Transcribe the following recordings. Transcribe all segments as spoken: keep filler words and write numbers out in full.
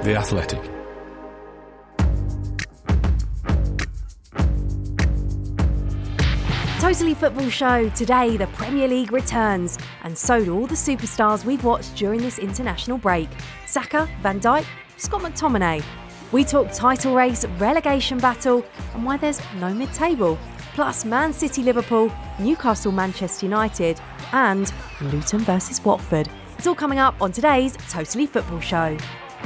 The Athletic. Totally Football Show. Today, the Premier League returns, and so do all the superstars we've watched during this international break. Saka, Van Dijk, Scott McTominay. We talk title race, relegation battle, and why there's no mid-table. Plus Man City, Liverpool, Newcastle, Manchester United, and Luton versus Watford. It's all coming up on today's Totally Football Show.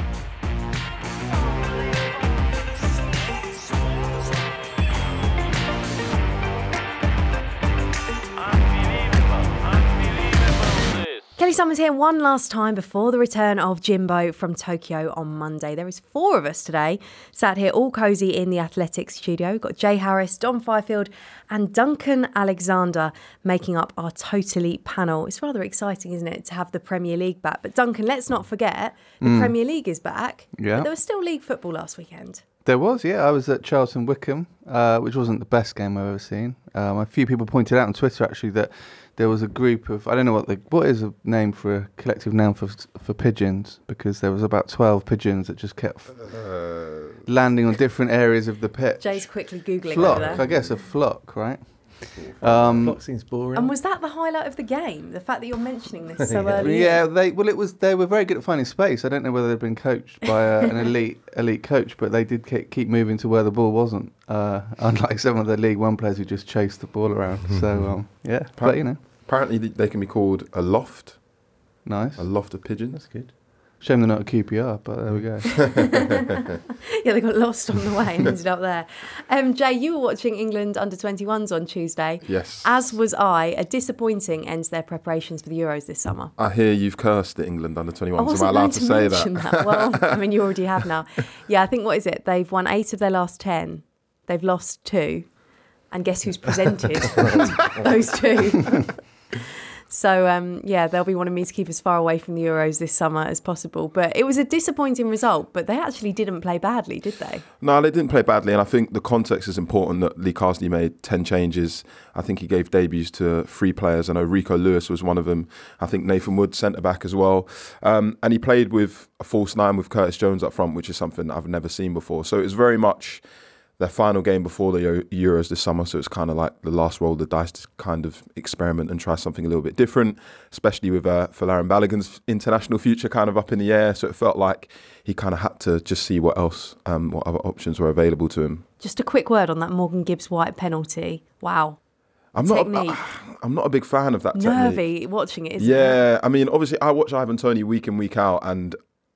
Kelly Summers here one last time before the return of Jimbo from Tokyo on Monday. There is four of us today, sat here all cosy in the Athletics studio. We've got Jay Harris, Dom Fifield and Duncan Alexander making up our Totally panel. It's rather exciting, isn't it, to have the Premier League back. But Duncan, let's not forget, the mm. Premier League is back. Yeah. But there was still league football last weekend. There was, yeah. I was at Charlton Wycombe, uh, which wasn't the best game I've ever seen. Um, a few people pointed out on Twitter, actually, that there was a group of, I don't know what the, what is a name for a collective noun for for pigeons, because there was about twelve pigeons that just kept uh, landing on different areas of the pitch. Jay's quickly Googling flock, over there. I guess a flock, right? Um, flock seems boring. And was that the highlight of the game? The fact that you're mentioning this so early? Yeah, they well, it was. They were very good at finding space. I don't know whether they've been coached by uh, an elite elite coach, but they did ke- keep moving to where the ball wasn't. Uh, unlike some of the League One players who just chased the ball around. So um, yeah, but you know. Apparently they can be called a loft. Nice. A loft of pigeons. That's good. Shame they're not a Q P R, but there we go. Yeah, they got lost on the way and ended up there. Um, Jay, you were watching England under twenty-ones on Tuesday. Yes. As was I. A disappointing end to their preparations for the Euros this summer. I hear you've cursed the England under twenty-ones. I wasn't Am I allowed going to, say mention that? that? Well, I mean, you already have now. Yeah, I think, what is it? They've won eight of their last ten. They've lost two. And guess who's presented those two? So, um, yeah, they'll be wanting me to keep as far away from the Euros this summer as possible. But it was a disappointing result, but they actually didn't play badly, did they? No, they didn't play badly. And I think the context is important that Lee Carsley made ten changes. I think he gave debuts to three players. I know Rico Lewis was one of them. I think Nathan Wood, centre-back as well. Um, and he played with a false nine with Curtis Jones up front, which is something I've never seen before. So it was very much their final game before the Euros this summer, so it's kind of like the last roll of the dice to kind of experiment and try something a little bit different, especially with uh, Folarin Balogun's international future kind of up in the air. So it felt like he kind of had to just see what else, um, what other options were available to him. Just a quick word on that Morgan Gibbs-White penalty. Wow. I'm not. A, I'm not a big fan of that. Nervy technique. watching it, isn't yeah, it? I mean, obviously, I watch Ivan Toney week in, week out, and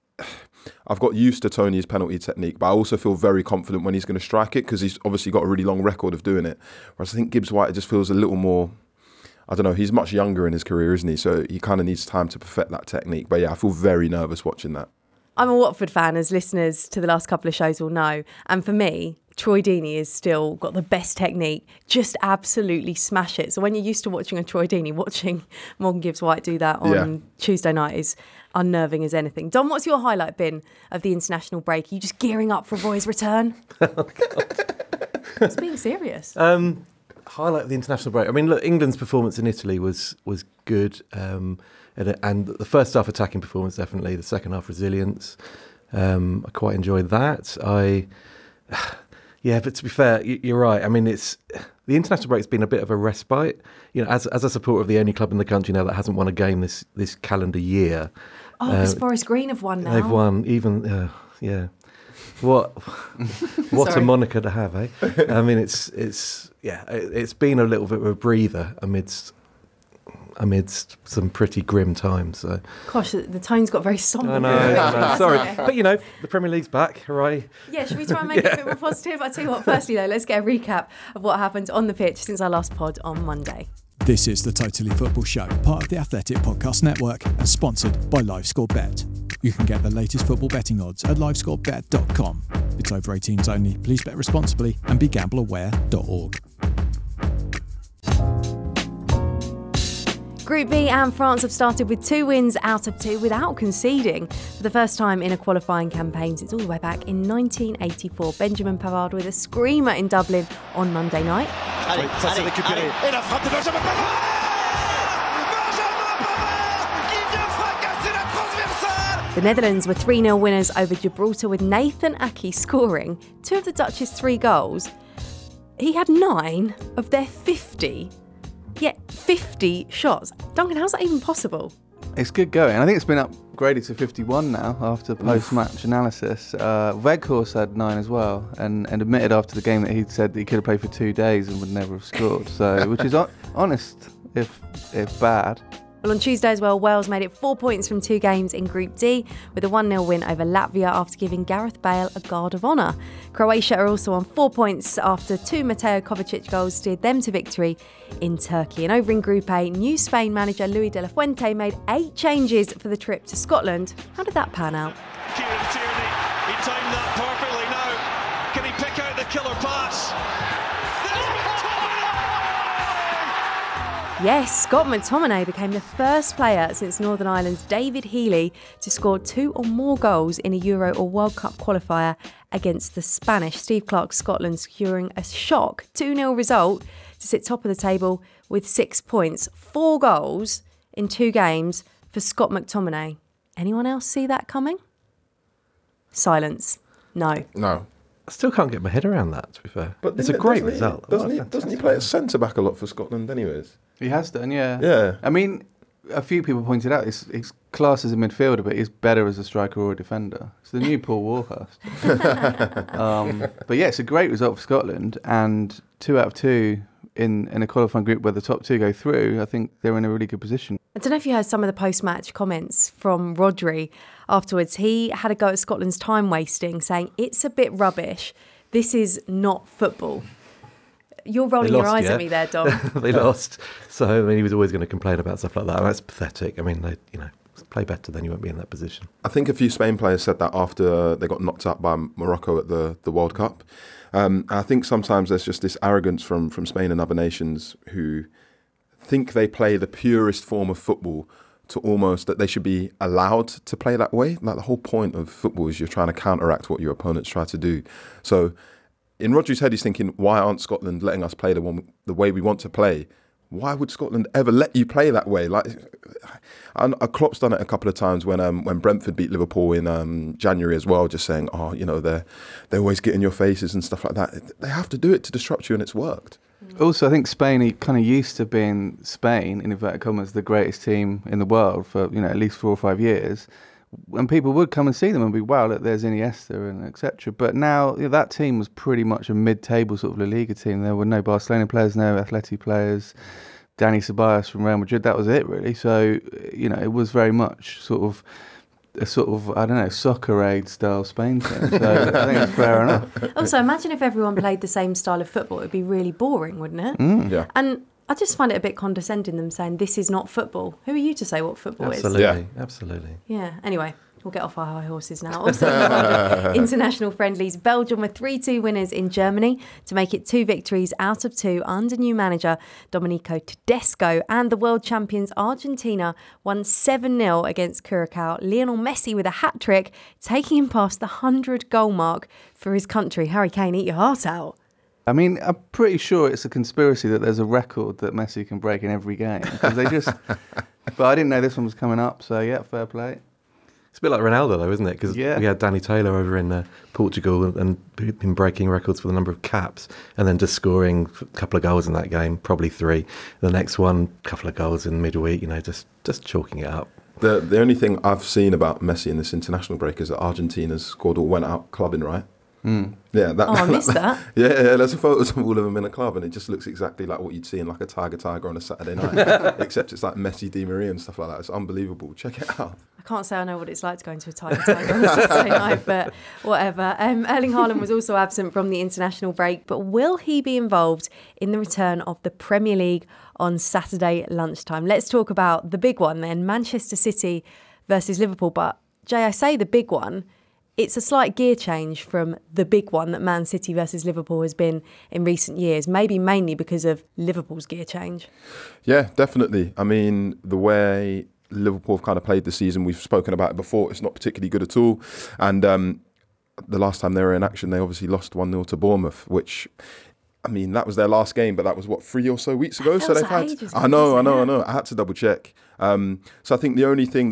I've got used to Tony's penalty technique, but I also feel very confident when he's going to strike it because he's obviously got a really long record of doing it. Whereas I think Gibbs-White just feels a little more, I don't know, he's much younger in his career, isn't he? So he kind of needs time to perfect that technique. But yeah, I feel very nervous watching that. I'm a Watford fan, as listeners to the last couple of shows will know. And for me, Troy Deeney has still got the best technique. Just absolutely smash it. So when you're used to watching a Troy Deeney, watching Morgan Gibbs-White do that on yeah. Tuesday night is unnerving as anything. Dom, what's your highlight been of the international break? Are you just gearing up for Roy's return? Oh, God. It's being serious. Um, highlight of the international break. I mean, look, England's performance in Italy was was good. Um, and, and the first half attacking performance, definitely. The second half resilience. Um, I quite enjoyed that. I... Yeah, but to be fair, you're right. I mean, it's the international break's been a bit of a respite. You know, as as a supporter of the only club in the country now that hasn't won a game this this calendar year. Oh, because uh, Forest Green have won now. They've won, even uh, yeah. What what a moniker to have, eh? I mean, it's it's yeah, it, it's been a little bit of a breather amidst amidst some pretty grim times. So. Gosh, the tone's got very sombre. I know, I know. Sorry. But, you know, the Premier League's back, hooray. Yeah, should we try and make yeah. it a bit more positive? I'll tell you what, firstly, though, let's get a recap of what happened on the pitch since our last pod on Monday. This is the Totally Football Show, part of the Athletic Podcast Network and sponsored by LiveScoreBet. You can get the latest football betting odds at live score bet dot com. It's over eighteens only. Please bet responsibly and be gamble aware dot org. Group B and France have started with two wins out of two without conceding for the first time in a qualifying campaign since all the way back in nineteen eighty-four. Benjamin Pavard with a screamer in Dublin on Monday night. Allez, ça s'est récupéré. Et la frappe de Benjamin Pavard! Benjamin Pavard qui vient fracasser la transversale The Netherlands were three nil winners over Gibraltar with Nathan Ake scoring two of the Dutch's three goals. He had nine of their fifty. Yet fifty shots. Duncan, how's that even possible? It's good going. I think it's been upgraded to fifty-one now after post-match analysis. Uh, Weghorst had nine as well, and, and admitted after the game that he'd said that he could have played for two days and would never have scored. So, which is honest, if if bad. Well, on Tuesday as well, Wales made it four points from two games in Group D with a one nil win over Latvia after giving Gareth Bale a guard of honour. Croatia are also on four points after two Mateo Kovacic goals steered them to victory in Turkey. And over in Group A, new Spain manager Luis de la Fuente made eight changes for the trip to Scotland. How did that pan out? Kieran Tierney, he timed that perfectly now. Can he pick out the killer pass? Yes, Scott McTominay became the first player since Northern Ireland's David Healy to score two or more goals in a Euro or World Cup qualifier against the Spanish. Steve Clarke's Scotland securing a shock two nil result to sit top of the table with six points. Four goals in two games for Scott McTominay. Anyone else see that coming? Silence. No. No. I still can't get my head around that, to be fair. But it's a great doesn't result. He, doesn't, he, doesn't he play at centre-back a lot for Scotland anyways? He has done, yeah. Yeah. I mean, a few people pointed out his, his class as a midfielder, but he's better as a striker or a defender. It's the new Paul Warhurst. um, but yeah, it's a great result for Scotland, and two out of two in, in a qualifying group where the top two go through. I think they're in a really good position. I don't know if you heard some of the post-match comments from Rodri afterwards. He had a go at Scotland's time wasting, saying it's a bit rubbish. This is not football. You're rolling lost, your eyes yeah. at me there, Dom. They lost. So I mean, he was always going to complain about stuff like that. And that's pathetic. I mean, they, you know, play better, then you won't be in that position. I think a few Spain players said that after they got knocked out by Morocco at the, the World Cup. Um, I think sometimes there's just this arrogance from, from Spain and other nations who think they play the purest form of football to almost that they should be allowed to play that way. Like the whole point of football is you're trying to counteract what your opponents try to do. So in Rodri's head, he's thinking, why aren't Scotland letting us play the one the way we want to play? Why would Scotland ever let you play that way? Like, and Klopp's done it a couple of times when um, when Brentford beat Liverpool in um, January as well, just saying, oh, you know, they're they always get in your faces and stuff like that. They have to do it to disrupt you, and it's worked. Also, I think Spain are kind of used to being Spain, in inverted commas, the greatest team in the world for, you know, at least four or five years. When people would come and see them and be, wow, look, there's Iniesta and et cetera. But now you know, that team was pretty much a mid-table sort of La Liga team. There were no Barcelona players, no Atleti players, Dani Ceballos from Real Madrid. That was it, really. So, you know, it was very much sort of a sort of, I don't know, soccer aid style Spain team. So I think it's fair enough. Also, imagine if everyone played the same style of football. It would be really boring, wouldn't it? Mm. Yeah. And I just find it a bit condescending, them saying this is not football. Who are you to say what football Absolutely, is? Yeah. absolutely. Yeah, anyway, we'll get off our high horses now. Also, in the international friendlies, Belgium were three two winners in Germany to make it two victories out of two under new manager Domenico Tedesco. And the world champions Argentina won seven nil against Curacao. Lionel Messi with a hat-trick, taking him past the one hundred goal mark for his country. Harry Kane, eat your heart out. I mean, I'm pretty sure it's a conspiracy that there's a record that Messi can break in every game. Because they just... But I didn't know this one was coming up, so yeah, fair play. It's a bit like Ronaldo, though, isn't it? Because Yeah. we had Danny Taylor over in uh, Portugal and been breaking records for the number of caps, and then just scoring a couple of goals in that game, probably three. The next one, a couple of goals in midweek, you know, just, just chalking it up. The the only thing I've seen about Messi in this international break is that Argentina's squad all went out clubbing, right? Mm. Yeah, that, Oh, I missed that. Yeah, yeah, there's photos of all of them in a club, and it just looks exactly like what you'd see in like a Tiger Tiger on a Saturday night, except it's like Messi, Di Maria, and stuff like that. It's unbelievable. Check it out. I can't say I know what it's like to go into a Tiger Tiger on a Saturday night, but whatever. Um, Erling Haaland was also absent from the international break, but will he be involved in the return of the Premier League on Saturday lunchtime? Let's talk about the big one then, Manchester City versus Liverpool. But Jay, I say the big one. It's a slight gear change from the big one that Man City versus Liverpool has been in recent years, maybe mainly because of Liverpool's gear change. Yeah, definitely. I mean, the way Liverpool have kind of played the season, we've spoken about it before, it's not particularly good at all. And um, the last time they were in action, they obviously lost one nil to Bournemouth, which... I mean, that was their last game, but that was, what, three or so weeks ago? That so feels they've like had. ages I ago, know, I know, yeah. I know. I had to double check. Um, so I think the only thing that's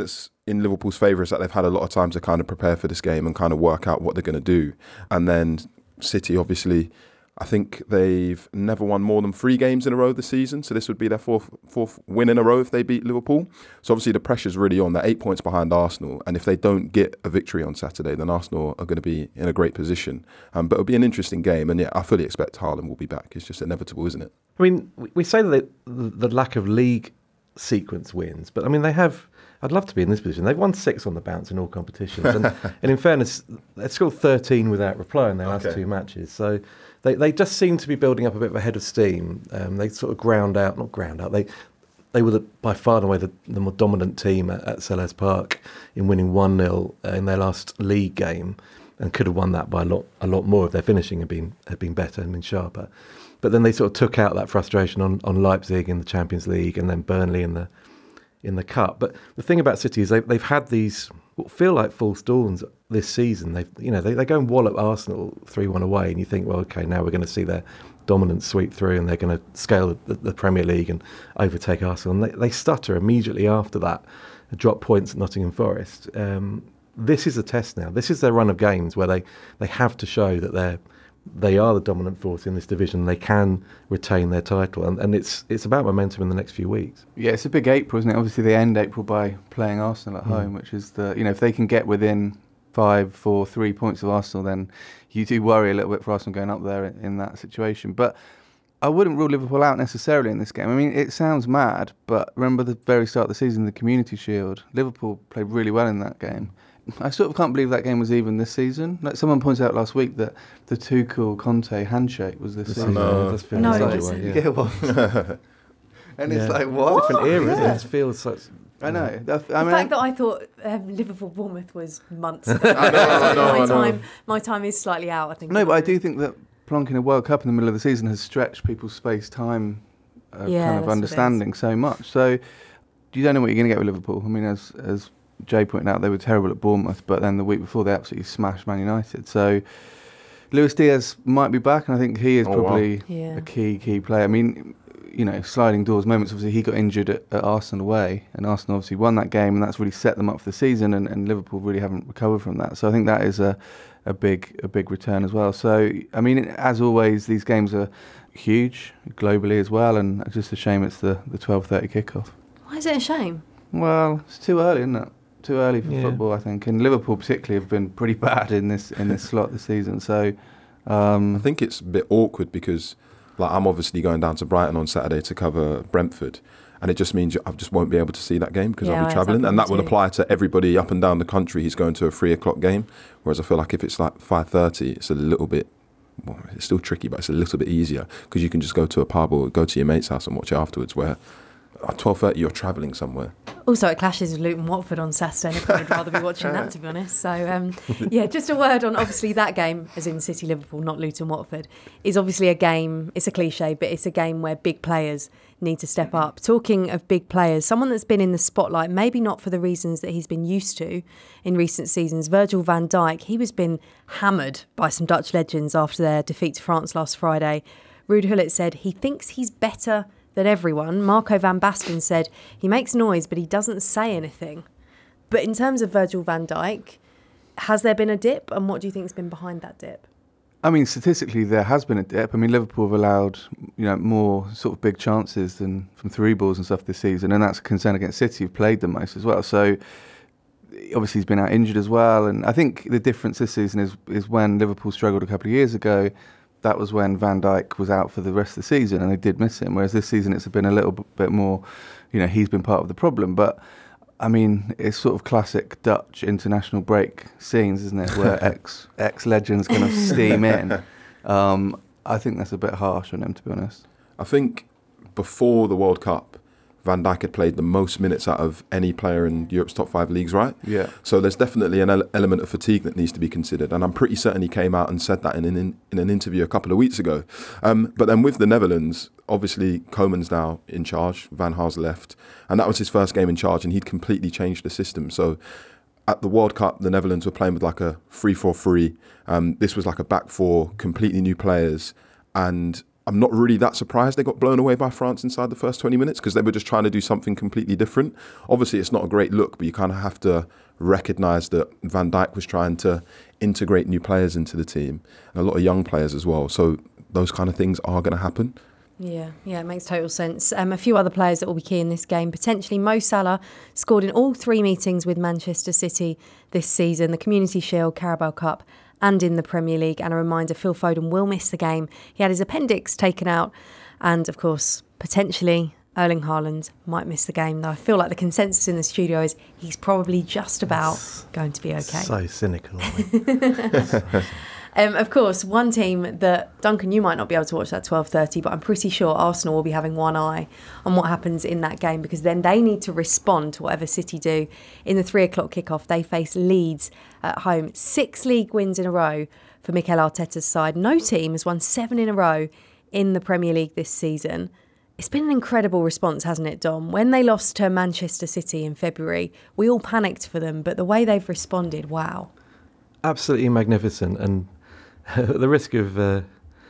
in Liverpool's favour is that they've had a lot of time to kind of prepare for this game and kind of work out what they're going to do. And then City, obviously, I think they've never won more than three games in a row this season. So this would be their fourth fourth win in a row if they beat Liverpool. So obviously the pressure's really on. They're eight points behind Arsenal. And if they don't get a victory on Saturday, then Arsenal are going to be in a great position. Um, but it'll be an interesting game. And yeah, I fully expect Haaland will be back. It's just inevitable, isn't it? I mean, we- we say that they, the lack of league sequence wins, but I mean, they have... I'd love to be in this position. They've won six on the bounce in all competitions. And, and in fairness, they've scored thirteen without reply in their last Okay. two matches. So they, they just seem to be building up a bit of a head of steam. Um, they sort of ground out, not ground out, they they were the, by far and away the, the more dominant team at, at Selhurst Park in winning one nil uh, in their last league game, and could have won that by a lot a lot more if their finishing had been had been better and been sharper. But then they sort of took out that frustration on, on Leipzig in the Champions League and then Burnley in the in the cup. But the thing about City is they, they've had these what feel like false dawns this season. They've you know they, they go and wallop Arsenal three one away, and you think, well, okay, now we're going to see their dominance sweep through, and they're going to scale the, the Premier League and overtake Arsenal. And they, they stutter immediately after that, drop points at Nottingham Forest. Um, this is a test now. This is their run of games where they, they have to show that they're they are the dominant force in this division. They can retain their title, and, and it's it's about momentum in the next few weeks. Yeah, it's a big April, isn't it? Obviously, they end April by playing Arsenal at mm. home, which is the you know if they can get within five, four, three points of Arsenal, then you do worry a little bit for Arsenal going up there in, in that situation. But I wouldn't rule Liverpool out necessarily in this game. I mean, it sounds mad, but remember the very start of the season, the Community Shield, Liverpool played really well in that game. I sort of can't believe that game was even this season. Like someone pointed out last week that the Tuchel Conte handshake was this This season. no, No, like, it yeah. wasn't. Yeah, it was. And Yeah. it's like, what? Different era, isn't Yeah. it? It feels such. I know. That, The I mean, fact that I thought um, Liverpool Bournemouth was months ago. I know, I know, my I know. time, my time is slightly out. I think. no, but I do think that plonking a World Cup in the middle of the season has stretched people's space-time uh, Yeah, kind that's of what it understanding so much. So you don't know what you're going to get with Liverpool. I mean, as as Jay pointed out, they were terrible at Bournemouth, but then the week before they absolutely smashed Man United. So Luis Diaz might be back, and I think he is Oh, wow. probably Yeah. a key key player. I mean, you know, sliding doors moments. Obviously, he got injured at, at Arsenal away, and Arsenal obviously won that game, and that's really set them up for the season. And, and Liverpool really haven't recovered from that. So I think that is a a big a big return as well. So I mean, as always, these games are huge globally as well, and it's just a shame it's the the twelve thirty kickoff. Why is it a shame? Well, it's too early, isn't it? Too early for Yeah. football, I think. And Liverpool particularly have been pretty bad in this in this slot this season. So um, I think it's a bit awkward because like I'm obviously going down to Brighton on Saturday to cover Brentford, and it just means I just won't be able to see that game because Yeah, I'll be I travelling, and that exactly will too. apply to everybody up and down the country who's going to a three o'clock game. Whereas I feel like if it's like five thirty, it's a little bit. Well, it's still tricky, but it's a little bit easier because you can just go to a pub or go to your mate's house and watch it afterwards. Where at twelve thirty you're travelling somewhere. Also, it clashes with Luton Watford on Saturday, and I'd rather be watching that, to be honest. So, um, yeah, just a word on obviously that game, as in City Liverpool, not Luton Watford, is obviously a game. It's a cliche, but it's a game where big players need to step up. Talking of big players, someone that's been in the spotlight, maybe not for the reasons that he's been used to in recent seasons, Virgil van Dijk. He was been hammered by some Dutch legends after their defeat to France last Friday. Ruud Gullit said he thinks he's better than everyone. Marco van Basten said he makes noise but he doesn't say anything. But in terms of Virgil van Dijk, has there been a dip, and what do you think has been behind that dip? I mean, statistically, there has been a dip. I mean, Liverpool have allowed you know more sort of big chances than from three balls and stuff this season, and that's a concern against City, who've played the most as well. So obviously he's been out injured as well, and I think the difference this season is is when Liverpool struggled a couple of years ago. That was when Van Dijk was out for the rest of the season, and they did miss him. Whereas this season, it's been a little bit more, you know, he's been part of the problem. But I mean, it's sort of classic Dutch international break scenes, isn't it? Where ex ex legends kind of steam in. Um, I think that's a bit harsh on him, to be honest. I think before the World Cup, Van Dijk had played the most minutes out of any player in Europe's top five leagues, right? Yeah. So there's definitely an ele- element of fatigue that needs to be considered, and I'm pretty certain he came out and said that in an in, in an interview a couple of weeks ago. Um, but then with the Netherlands, obviously Koeman's now in charge, Van Gaal left, and that was his first game in charge, and he'd completely changed the system. So at the World Cup, the Netherlands were playing with like a three four three. Um, this was like a back four, completely new players, and I'm not really that surprised they got blown away by France inside the first twenty minutes because they were just trying to do something completely different. Obviously, it's not a great look, but you kind of have to recognise that Van Dijk was trying to integrate new players into the team, and a lot of young players as well. So those kind of things are going to happen. Yeah, yeah, it makes total sense. Um, a few other players that will be key in this game. Potentially Mo Salah scored in all three meetings with Manchester City this season, the Community Shield, Carabao Cup and in the Premier League. And a reminder, Phil Foden will miss the game. He had his appendix taken out. And, of course, potentially Erling Haaland might miss the game. Though I feel like the consensus in the studio is he's probably just about That's going to be okay. So cynical, aren't we? Um, of course, one team that, Duncan, you might not be able to watch that twelve thirty, but I'm pretty sure Arsenal will be having one eye on what happens in that game, because then they need to respond to whatever City do. In the three o'clock kickoff, they face Leeds at home. Six league wins in a row for Mikel Arteta's side. No team has won seven in a row in the Premier League this season. It's been an incredible response, hasn't it, Dom? When they lost to Manchester City in February, we all panicked for them, but the way they've responded, wow. Absolutely magnificent. And the risk of uh,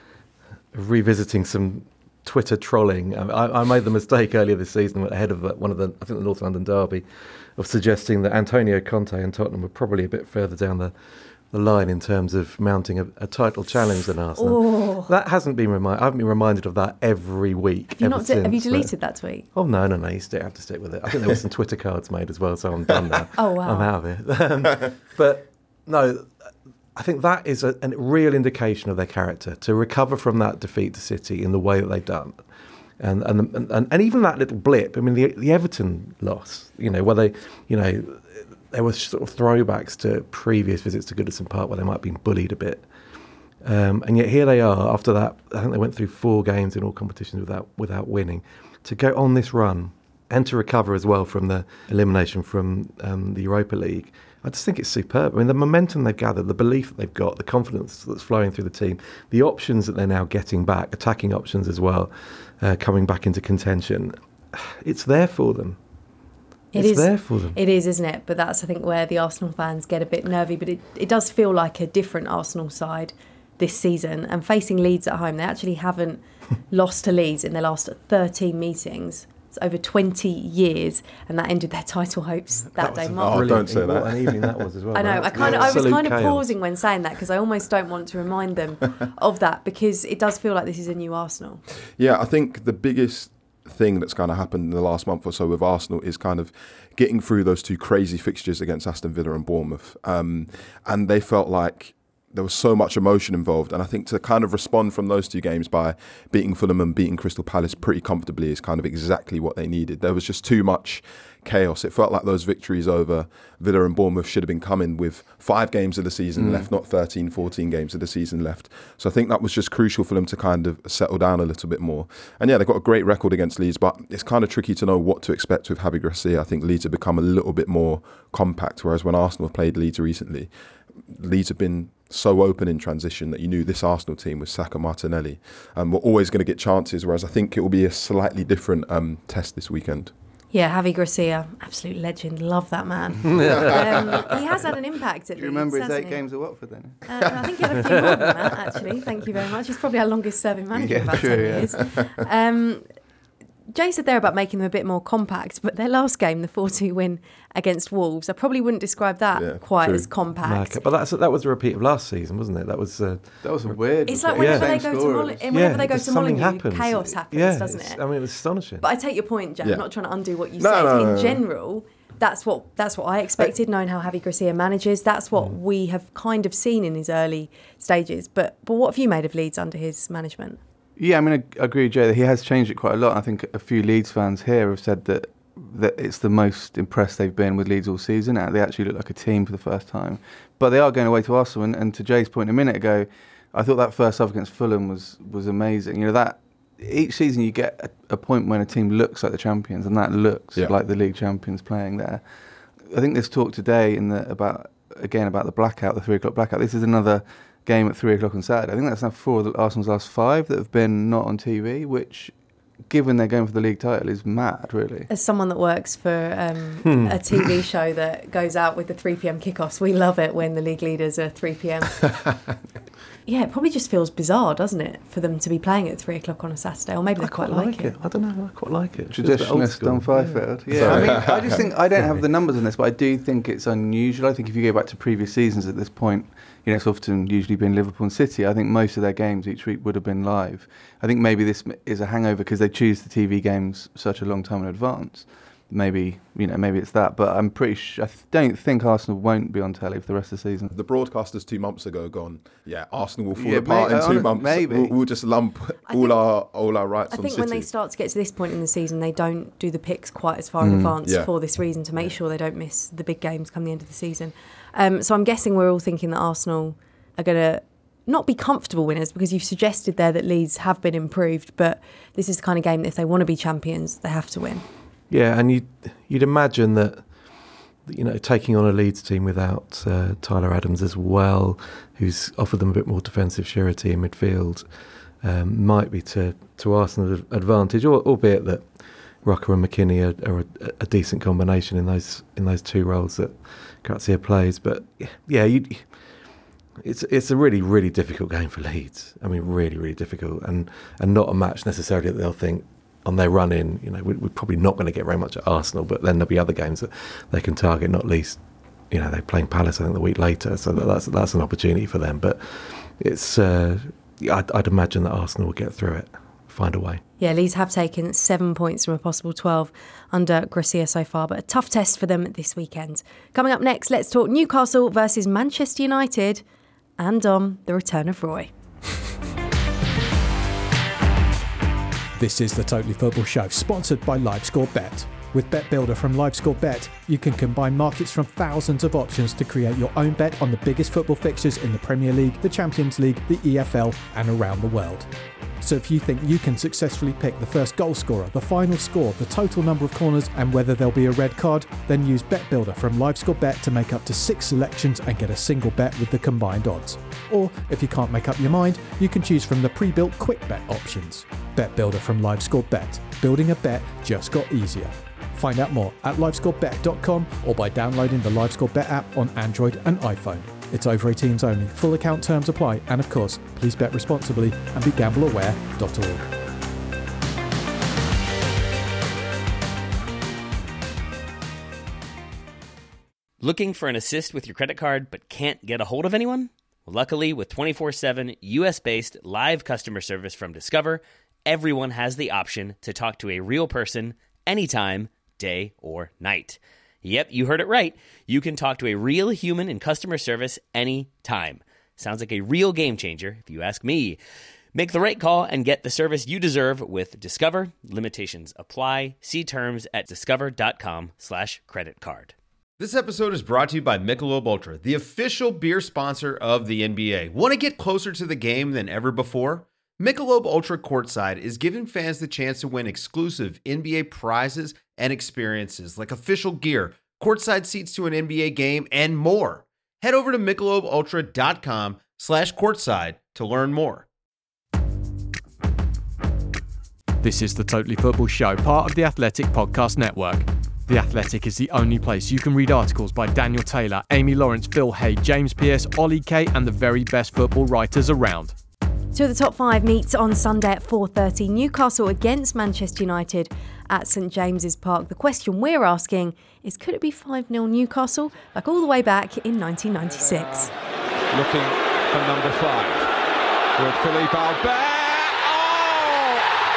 revisiting some Twitter trolling, I, I made the mistake earlier this season ahead of one of the, I think the North London derby, of suggesting that Antonio Conte and Tottenham were probably a bit further down the, the line in terms of mounting a, a title challenge than Arsenal. Oh. That hasn't been reminded. I haven't been reminded of that every week. Have you, not since, have you deleted that tweet? Oh no, no, no. You still have to stick with it. I think there were some Twitter cards made as well, so I'm done now. Oh wow, I'm out of it. Um, but no. I think that is a, a real indication of their character, to recover from that defeat to City in the way that they've done. And and and, and even that little blip, I mean, the the Everton loss, you know, where they, you know, there were sort of throwbacks to previous visits to Goodison Park where they might have been bullied a bit. Um, and yet here they are, after that, I think they went through four games in all competitions without without winning, to go on this run and to recover as well from the elimination from um, the Europa League. I just think it's superb. I mean, the momentum they've gathered, the belief that they've got, the confidence that's flowing through the team, the options that they're now getting back, attacking options as well, uh, coming back into contention. It's there for them. It it's is, there for them. It is, isn't it? But that's, I think, where the Arsenal fans get a bit nervy. But it, it does feel like a different Arsenal side this season. And facing Leeds at home, they actually haven't lost to Leeds in their last thirteen meetings. It's over twenty years, and that ended their title hopes that, that day. Mark. Oh, don't say that. What an evening that was as well. I know. Right? I kind of, I was kind of chaos. pausing when saying that, because I almost don't want to remind them of that, because it does feel like this is a new Arsenal. Yeah, I think the biggest thing that's kind of happened in the last month or so with Arsenal is kind of getting through those two crazy fixtures against Aston Villa and Bournemouth, um, and they felt like there was so much emotion involved, and I think to kind of respond from those two games by beating Fulham and beating Crystal Palace pretty comfortably is kind of exactly what they needed. There was just too much chaos. It felt like those victories over Villa and Bournemouth should have been coming with five games of the season mm. left, not thirteen, fourteen games of the season left. So I think that was just crucial for them to kind of settle down a little bit more. And yeah, they've got a great record against Leeds, but it's kind of tricky to know what to expect with Javi Gracia. I think Leeds have become a little bit more compact, whereas when Arsenal have played Leeds recently, Leeds have been so open in transition that you knew this Arsenal team with Saka, Martinelli um, were always going to get chances, whereas I think it will be a slightly different um, test this weekend. Yeah, Javi Gracia, absolute legend. Love that man. um, he has had an impact at Do you remember Leeds, his eight he? games at Watford then? Uh, I think he had a few more than that, actually. Thank you very much. He's probably our longest serving manager yeah, about true, ten yeah. years. Um, Jay said there about making them a bit more compact, but their last game, the four two win against Wolves, I probably wouldn't describe that yeah, quite true. as compact. No, but that's, that was a repeat of last season, wasn't it? That was uh, that was a weird. It's like whenever yeah. they go to Mol- whenever yeah, they go to Molyneux, happens. chaos happens, yeah, doesn't it? I mean, it was astonishing. But I take your point, Jack. Yeah. I'm not trying to undo what you no, said. No, no, In no, general, that's what that's what I expected, knowing how Javi Gracia manages. That's what mm. we have kind of seen in his early stages. But but what have you made of Leeds under his management? Yeah, I mean, I agree with Jay that he has changed it quite a lot. I think a few Leeds fans here have said that that it's the most impressed they've been with Leeds all season. They actually look like a team for the first time. But they are going away to Arsenal, and, and to Jay's point a minute ago, I thought that first half against Fulham was was amazing. You know, that each season you get a, a point when a team looks like the champions, and that looks yeah. like the league champions playing there. I think there's talk today in the about again about the blackout, the three o'clock blackout. This is another game at three o'clock on Saturday. I think that's now four of the Arsenal's last five that have been not on T V, which given they're going for the league title, is mad, really. As someone that works for um, Hmm. a T V show that goes out with the three p.m. kickoffs, we love it when the league leaders are three p.m. Yeah, it probably just feels bizarre, doesn't it, for them to be playing at three o'clock on a Saturday, or maybe they I quite, quite like, like it. I don't know. I quite like it. It's just a bit old Traditionalist school. on Fifield. Yeah, Sorry. I mean, I just think I don't have the numbers on this, but I do think it's unusual. I think if you go back to previous seasons at this point, you know, it's often usually been Liverpool and City. I think most of their games each week would have been live. I think maybe this is a hangover because they choose the T V games such a long time in advance. Maybe, you know, maybe it's that, but I'm pretty sure, I th- don't think Arsenal won't be on telly for the rest of the season. The broadcasters two months ago gone, yeah, Arsenal will fall Yeah, apart may- in two uh, months. maybe. We'll, we'll just lump I all think- our all our rights I on think City. when they start to get to this point in the season, they don't do the picks quite as far in Mm, advance yeah. for this reason, to make sure they don't miss the big games come the end of the season. Um, so I'm guessing we're all thinking that Arsenal are going to not be comfortable winners, because you've suggested there that Leeds have been improved, but this is the kind of game that if they want to be champions, they have to win. Yeah, and you'd, you'd imagine that, you know, taking on a Leeds team without uh, Tyler Adams as well, who's offered them a bit more defensive surety in midfield, um, might be to, to Arsenal's advantage, or, albeit that Rucker and McKinney are, are a, a decent combination in those in those two roles that Grazia plays. But yeah, you, it's it's a really, really difficult game for Leeds. I mean, really, really difficult, and, and not a match necessarily that they'll think, on their run in, you know, we're, we're probably not going to get very much at Arsenal, but then there'll be other games that they can target, not least, you know, they're playing Palace, I think, the week later, so that, that's that's an opportunity for them. But it's, uh, I'd, I'd imagine that Arsenal will get through it, find a way. Yeah, Leeds have taken seven points from a possible twelve under Grazia so far, but a tough test for them this weekend. Coming up next, let's talk Newcastle versus Manchester United, and on the return of Roy. This is the Totally Football Show, sponsored by LiveScore Bet. With Bet Builder from LiveScore Bet, you can combine markets from thousands of options to create your own bet on the biggest football fixtures in the Premier League, the Champions League, the E F L, and around the world. So if you think you can successfully pick the first goal scorer, the final score, the total number of corners, and whether there'll be a red card, then use Bet Builder from LiveScore Bet to make up to six selections and get a single bet with the combined odds. Or, if you can't make up your mind, you can choose from the pre-built quick bet options. Bet Builder from LiveScore Bet. Building a bet just got easier. Find out more at livescore bet dot com or by downloading the LiveScore Bet app on Android and iPhone. It's over eighteens only. Full account terms apply, and of course, please bet responsibly and be gamble aware dot org. Looking for an assist with your credit card but can't get a hold of anyone? Well, luckily, with twenty-four seven U S-based live customer service from Discover, everyone has the option to talk to a real person anytime, day or night. Yep, you heard it right. You can talk to a real human in customer service anytime. Sounds like a real game changer, if you ask me. Make the right call and get the service you deserve with Discover. Limitations apply. See terms at discover.com slash credit card. This episode is brought to you by Michelob Ultra, the official beer sponsor of the N B A. Want to get closer to the game than ever before? Michelob Ultra Courtside is giving fans the chance to win exclusive N B A prizes and experiences like official gear, courtside seats to an N B A game, and more. Head over to michelobultra.com slash courtside to learn more. This is the Totally Football Show, part of the Athletic Podcast Network. The Athletic is the only place you can read articles by Daniel Taylor, Amy Lawrence, Phil Hay, James Pearce, Ollie Kay, and the very best football writers around. Two of the top five meets on Sunday at four thirty. Newcastle against Manchester United at St James's Park. The question we're asking is, could it be five nil Newcastle, like all the way back in nineteen ninety-six? Looking for number five with Philippe Albert. Oh!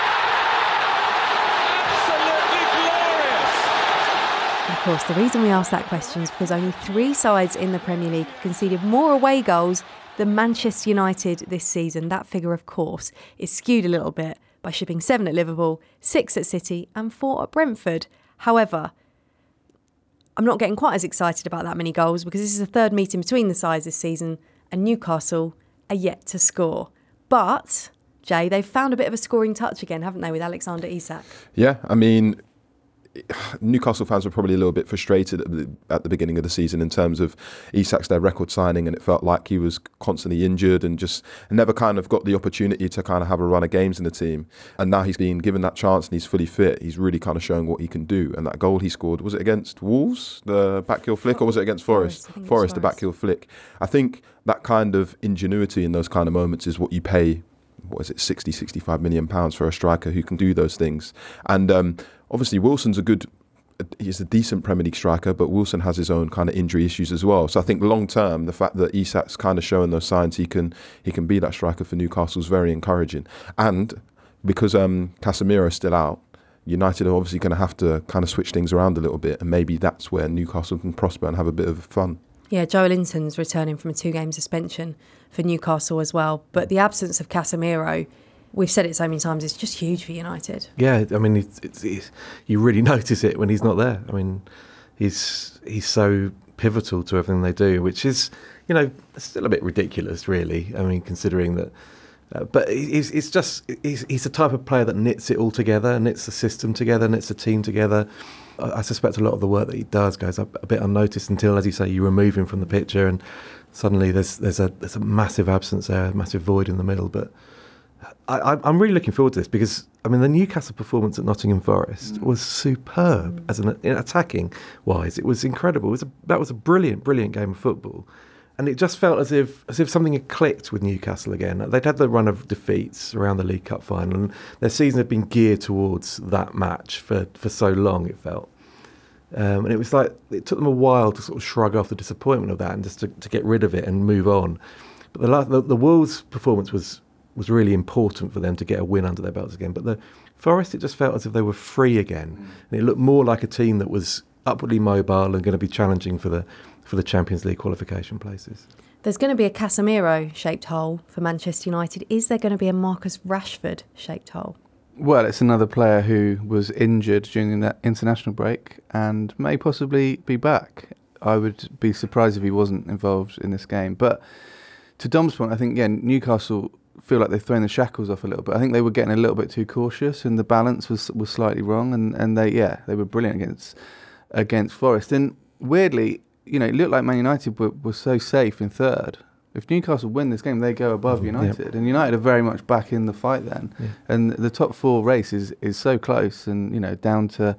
Absolutely glorious! Of course, the reason we ask that question is because only three sides in the Premier League have conceded more away goals than Manchester United this season. That figure, of course, is skewed a little bit by shipping seven at Liverpool, six at City and four at Brentford. However, I'm not getting quite as excited about that many goals because this is the third meeting between the sides this season and Newcastle are yet to score. But, Jay, they've found a bit of a scoring touch again, haven't they, with Alexander Isak? Yeah, I mean, Newcastle fans were probably a little bit frustrated at the, at the beginning of the season in terms of Isak's their record signing, and it felt like he was constantly injured and just never kind of got the opportunity to kind of have a run of games in the team. And now he's been given that chance and he's fully fit. He's really kind of showing what he can do. And that goal he scored, was it against Wolves, the back heel flick, or was it against Forest? Forest, Forest, the back heel flick. I think that kind of ingenuity in those kind of moments is what you pay, what is it, sixty, sixty-five million pounds for a striker who can do those things. And um, obviously Wilson's a good, he's a decent Premier League striker, but Wilson has his own kind of injury issues as well. So I think long term, the fact that Isak's kind of showing those signs he can he can be that striker for Newcastle is very encouraging. And because um, Casemiro is still out, United are obviously going to have to kind of switch things around a little bit, and maybe that's where Newcastle can prosper and have a bit of fun. Yeah, Joelinton's returning from a two-game suspension for Newcastle as well. But the absence of Casemiro, we've said it so many times, it's just huge for United. Yeah, I mean, it's, it's, it's, you really notice it when he's not there. I mean, he's he's so pivotal to everything they do, which is, you know, still a bit ridiculous, really. I mean, considering that. Uh, but he's, it's just, he's, he's the type of player that knits it all together, knits the system together, knits the team together. I, I suspect a lot of the work that he does goes up a bit unnoticed until, as you say, you remove him from the picture and suddenly there's there's a there's a massive absence there, a massive void in the middle. But I, I'm really looking forward to this because, I mean, the Newcastle performance at Nottingham Forest mm. was superb mm. as an in attacking wise. It was incredible. It was a, that was a brilliant, brilliant game of football. And it just felt as if as if something had clicked with Newcastle again. They'd had the run of defeats around the League Cup final, and their season had been geared towards that match for, for so long, it felt. Um, and it was like, it took them a while to sort of shrug off the disappointment of that and just to, to get rid of it and move on. But the, the, the Wolves performance was, was really important for them to get a win under their belts again. But the Forest, it just felt as if they were free again. Mm. And it looked more like a team that was upwardly mobile and going to be challenging for the for the Champions League qualification places. There's going to be a Casemiro-shaped hole for Manchester United. Is there going to be a Marcus Rashford-shaped hole? Well, it's another player who was injured during the international break and may possibly be back. I would be surprised if he wasn't involved in this game. But to Dom's point, I think, yeah, Newcastle feel like they've thrown the shackles off a little bit. I think they were getting a little bit too cautious and the balance was was slightly wrong. And, and they, yeah, they were brilliant against against Forest. And weirdly, you know, it looked like Man United were, were so safe in third. If Newcastle win this game, they go above mm, United. Yep. And United are very much back in the fight then. Yeah. And the top four race is, is so close and, you know, down to,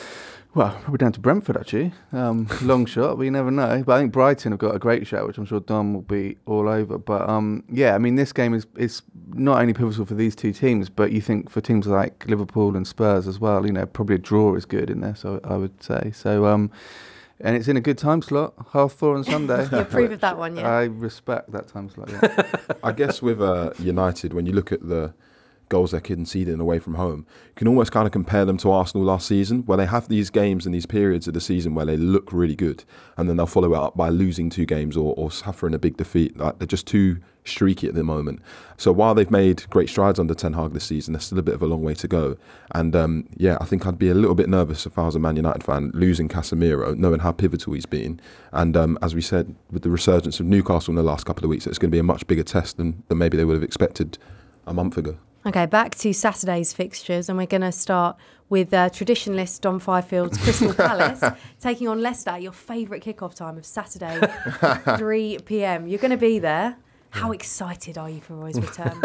well, probably down to Brentford, actually. Um, long shot, but you never know. But I think Brighton have got a great shot, which I'm sure Dom will be all over. But, um, yeah, I mean, this game is, is not only pivotal for these two teams, but you think for teams like Liverpool and Spurs as well, you know, probably a draw is good in there, so I would say. So, um... and it's in a good time slot, half four on Sunday. You approve of that one, yeah? I respect that time slot, yeah. I guess with uh, United, when you look at the goals they're conceding away from home, you can almost kind of compare them to Arsenal last season, where they have these games and these periods of the season where they look really good, and then they'll follow it up by losing two games or, or suffering a big defeat. Like, they're just too streaky at the moment. So while they've made great strides under Ten Hag this season, there's still a bit of a long way to go. And um, yeah, I think I'd be a little bit nervous if I was a Man United fan, losing Casemiro, knowing how pivotal he's been. And um, as we said, with the resurgence of Newcastle in the last couple of weeks, it's going to be a much bigger test than, than maybe they would have expected a month ago. Okay, back to Saturday's fixtures, and we're going to start with uh, traditionalist Dom Fifield's Crystal Palace taking on Leicester, your favourite kickoff time of Saturday, three p.m. You're going to be there. How excited are you for Roy's return?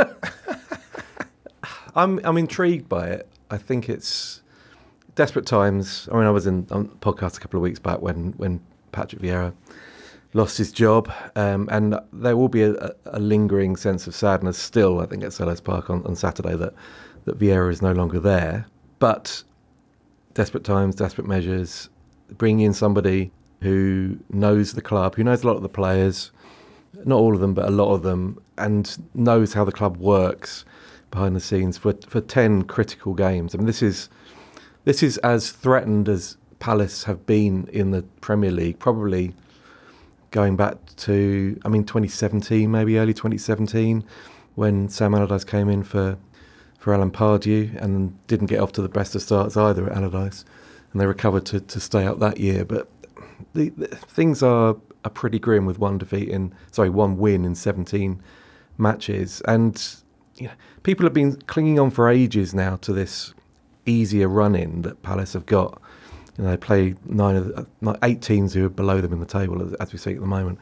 I'm I'm intrigued by it. I think it's desperate times. I mean, I was in on a podcast a couple of weeks back when, when Patrick Vieira lost his job, um, and there will be a, a lingering sense of sadness still, I think, at Selhurst Park on, on Saturday that, that Vieira is no longer there. But desperate times, desperate measures, bringing in somebody who knows the club, who knows a lot of the players, not all of them, but a lot of them, and knows how the club works behind the scenes for for ten critical games. I mean, this is this is as threatened as Palace have been in the Premier League, probably going back to, I mean, twenty seventeen, maybe early twenty seventeen, when Sam Allardyce came in for, for Alan Pardew and didn't get off to the best of starts either at Allardyce, and they recovered to, to stay up that year. But the, the things are, are pretty grim with one defeat in, sorry, one win in seventeen matches. And you know, people have been clinging on for ages now to this easier run-in that Palace have got You know, they play nine of the, eight teams who are below them in the table as, as we see at the moment.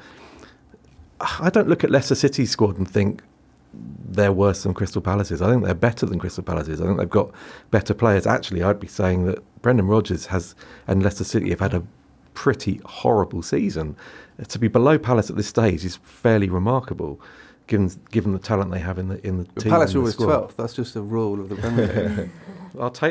I don't look at Leicester City's squad and think they're worse than Crystal Palace's. I think they're better than Crystal Palace's. I think they've got better players. Actually, I'd be saying that Brendan Rodgers has and Leicester City have had a pretty horrible season. To be below Palace at this stage is fairly remarkable, given given the talent they have in the in the but team. Palace are always twelfth. That's just a rule of the Premier League. I'll take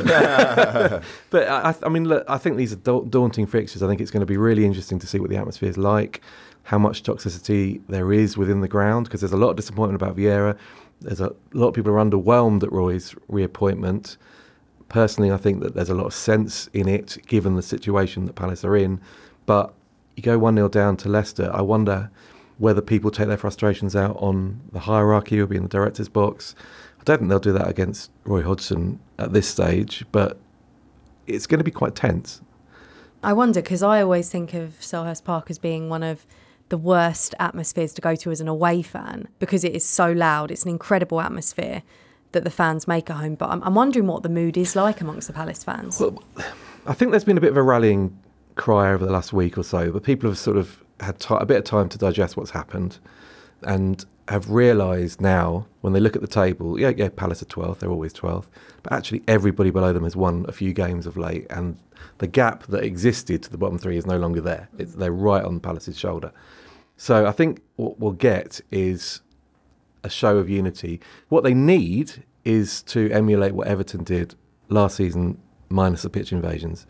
that. But I, I mean, look, I think these are da- daunting fixtures. I think it's going to be really interesting to see what the atmosphere is like, how much toxicity there is within the ground, because there's a lot of disappointment about Vieira. There's a, a lot of people are underwhelmed at Roy's reappointment. Personally, I think that there's a lot of sense in it, given the situation that Palace are in. But you go one nil down to Leicester, I wonder whether people take their frustrations out on the hierarchy or be in the director's box. I don't think they'll do that against Roy Hodgson at this stage, but it's going to be quite tense. I wonder, because I always think of Selhurst Park as being one of the worst atmospheres to go to as an away fan, because it is so loud. It's an incredible atmosphere that the fans make at home. But I'm, I'm wondering what the mood is like amongst the Palace fans. Well, I think there's been a bit of a rallying cry over the last week or so, but people have sort of had t- a bit of time to digest what's happened and have realised now, when they look at the table, yeah, yeah, Palace are twelfth, they're always twelfth, but actually everybody below them has won a few games of late, and the gap that existed to the bottom three is no longer there. It's, they're right on Palace's shoulder. So I think what we'll get is a show of unity. What they need is to emulate what Everton did last season, minus the pitch invasions.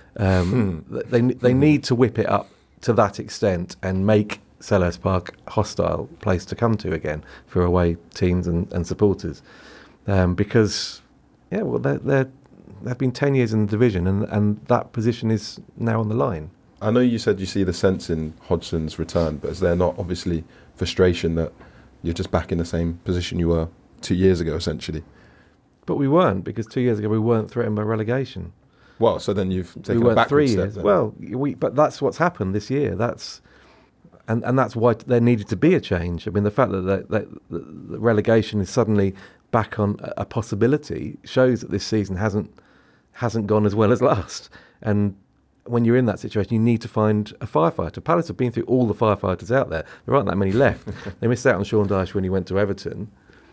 Um, hmm. They they need to whip it up to that extent and make Selhurst Park a hostile place to come to again for away teams and, and supporters. Um, because, yeah, well, they're, they're, they've been ten years in the division, and, and that position is now on the line. I know you said you see the sense in Hodgson's return, but is there not obviously frustration that you're just back in the same position you were two years ago, essentially? But we weren't, because two years ago we weren't threatened by relegation. Well, so then you've taken we a backward three step. Years. Then. Well, we, but that's what's happened this year. That's and, and that's why there needed to be a change. I mean, the fact that, that, that the relegation is suddenly back on a, a possibility shows that this season hasn't hasn't gone as well as last. And when you're in that situation, you need to find a firefighter. Palace have been through all the firefighters out there. There aren't that many left. They missed out on Sean Dyche when he went to Everton.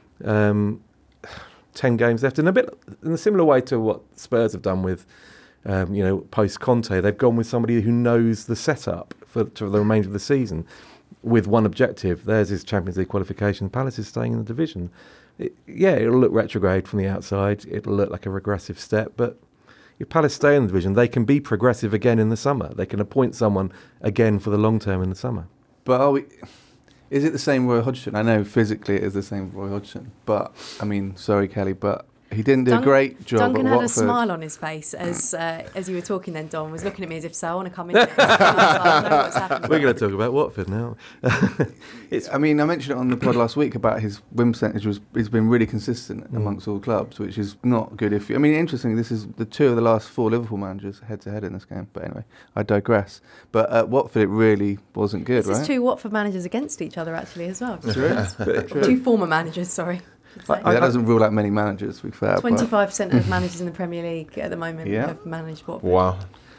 Um, ten games left, in a bit in a similar way to what Spurs have done with, um, you know, post Conte. They've gone with somebody who knows the setup for, for the remainder of the season, with one objective. Theirs is Champions League qualification. Palace is staying in the division. It, yeah, it'll look retrograde from the outside. It'll look like a regressive step, but if Palace stay in the division, they can be progressive again in the summer. They can appoint someone again for the long term in the summer. But are we? Is it the same Roy Hodgson? I know physically it is the same Roy Hodgson, but I mean, sorry, Kelly, but he didn't do Dun- a great job. Duncan at had Watford. a smile on his face as uh, as you were talking. Then Don was looking at me as if, so I want to come in. There. I know what's happening. We're going to talk about Watford now. It's, I mean, I mentioned it on the pod last week about his win percentage was has been really consistent mm. amongst all clubs, which is not good. If you, I mean, interestingly, this is the two of the last four Liverpool managers head to head in this game. But anyway, I digress. But at Watford, it really wasn't good, this right? This is two Watford managers against each other, actually, as well. True. True. Two former managers, sorry. Yeah, that doesn't rule out many managers, to be fair. twenty-five percent of managers in the Premier League at the moment yeah. have managed Watford. Wow.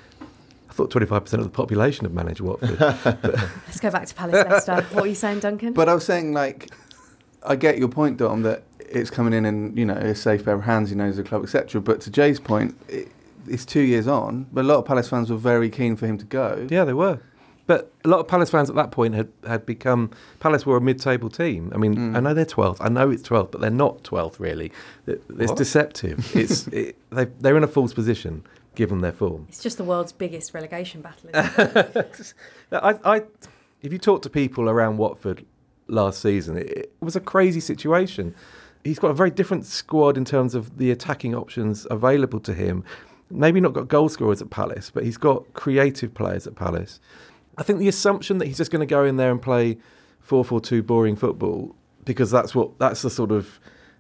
I thought twenty-five percent of the population have managed Watford. Let's go back to Palace Leicester. What were you saying, Duncan? But I was saying, like, I get your point, Dom, that it's coming in and, you know, a safe pair of hands, he knows the club, et cetera. But to Jay's point, it, it's two years on, but a lot of Palace fans were very keen for him to go. Yeah, they were. But a lot of Palace fans at that point had, had become... Palace were a mid-table team. I mean, mm. I know they're twelfth. I know it's twelfth, but they're not twelfth, really. It, it's what? deceptive. It's it, they, They're in a false position, given their form. It's just the world's biggest relegation battle, isn't it? I, I, if you talk to people around Watford last season, it, it was a crazy situation. He's got a very different squad in terms of the attacking options available to him. Maybe not got goal scorers at Palace, but he's got creative players at Palace. I think the assumption that he's just going to go in there and play four four two boring football, because that's what that's the sort of,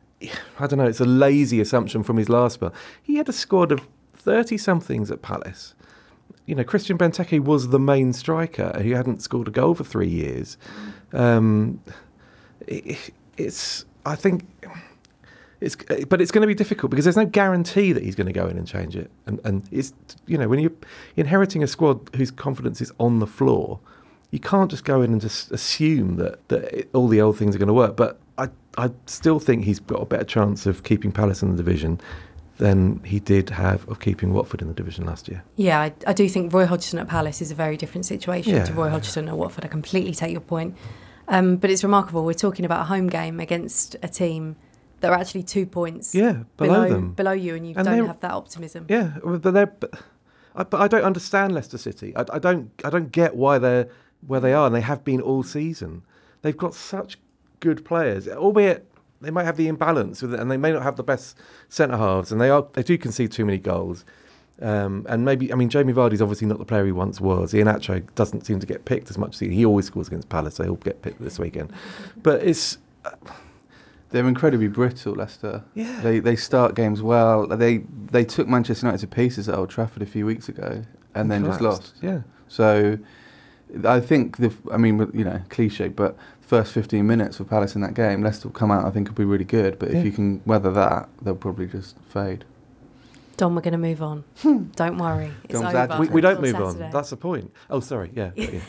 I don't know, it's a lazy assumption from his last spell. He had a squad of thirty-somethings at Palace. You know, Christian Benteke was the main striker. He hadn't scored a goal for three years. Um, it, it's, I think, It's, but it's going to be difficult because there's no guarantee that he's going to go in and change it. And, and it's, you know, when you're inheriting a squad whose confidence is on the floor, you can't just go in and just assume that, that it, all the old things are going to work. But I, I still think he's got a better chance of keeping Palace in the division than he did have of keeping Watford in the division last year. Yeah, I, I do think Roy Hodgson at Palace is a very different situation Yeah. to Roy Hodgson at Watford. I completely take your point. Um, but it's remarkable. We're talking about a home game against a team that are actually two points Yeah, below them. below you, and you And don't they're- have that optimism. Yeah, but they're. But I, but I don't understand Leicester City. I, I don't. I don't get why they're where they are, and they have been all season. They've got such good players, albeit they might have the imbalance with it, and they may not have the best centre halves, and they are. They do concede too many goals. Um, and maybe, I mean, Jamie Vardy's obviously not the player he once was. Iheanacho doesn't seem to get picked as much as he, he always scores against Palace, so he'll get picked this weekend. But it's. Uh, They're incredibly brittle, Leicester. Yeah. They they start games well. They they took Manchester United to pieces at Old Trafford a few weeks ago, and then just collapsed. lost. Yeah. So, I think the I mean you know cliche, but first fifteen minutes for Palace in that game, Leicester will come out. I think will be really good. But Yeah. if you can weather that, they'll probably just fade. Don, we're going to move on. Don't worry. It's Dom's over. agitated. We, we don't until move Saturday. on. That's the point. Oh, sorry. Yeah.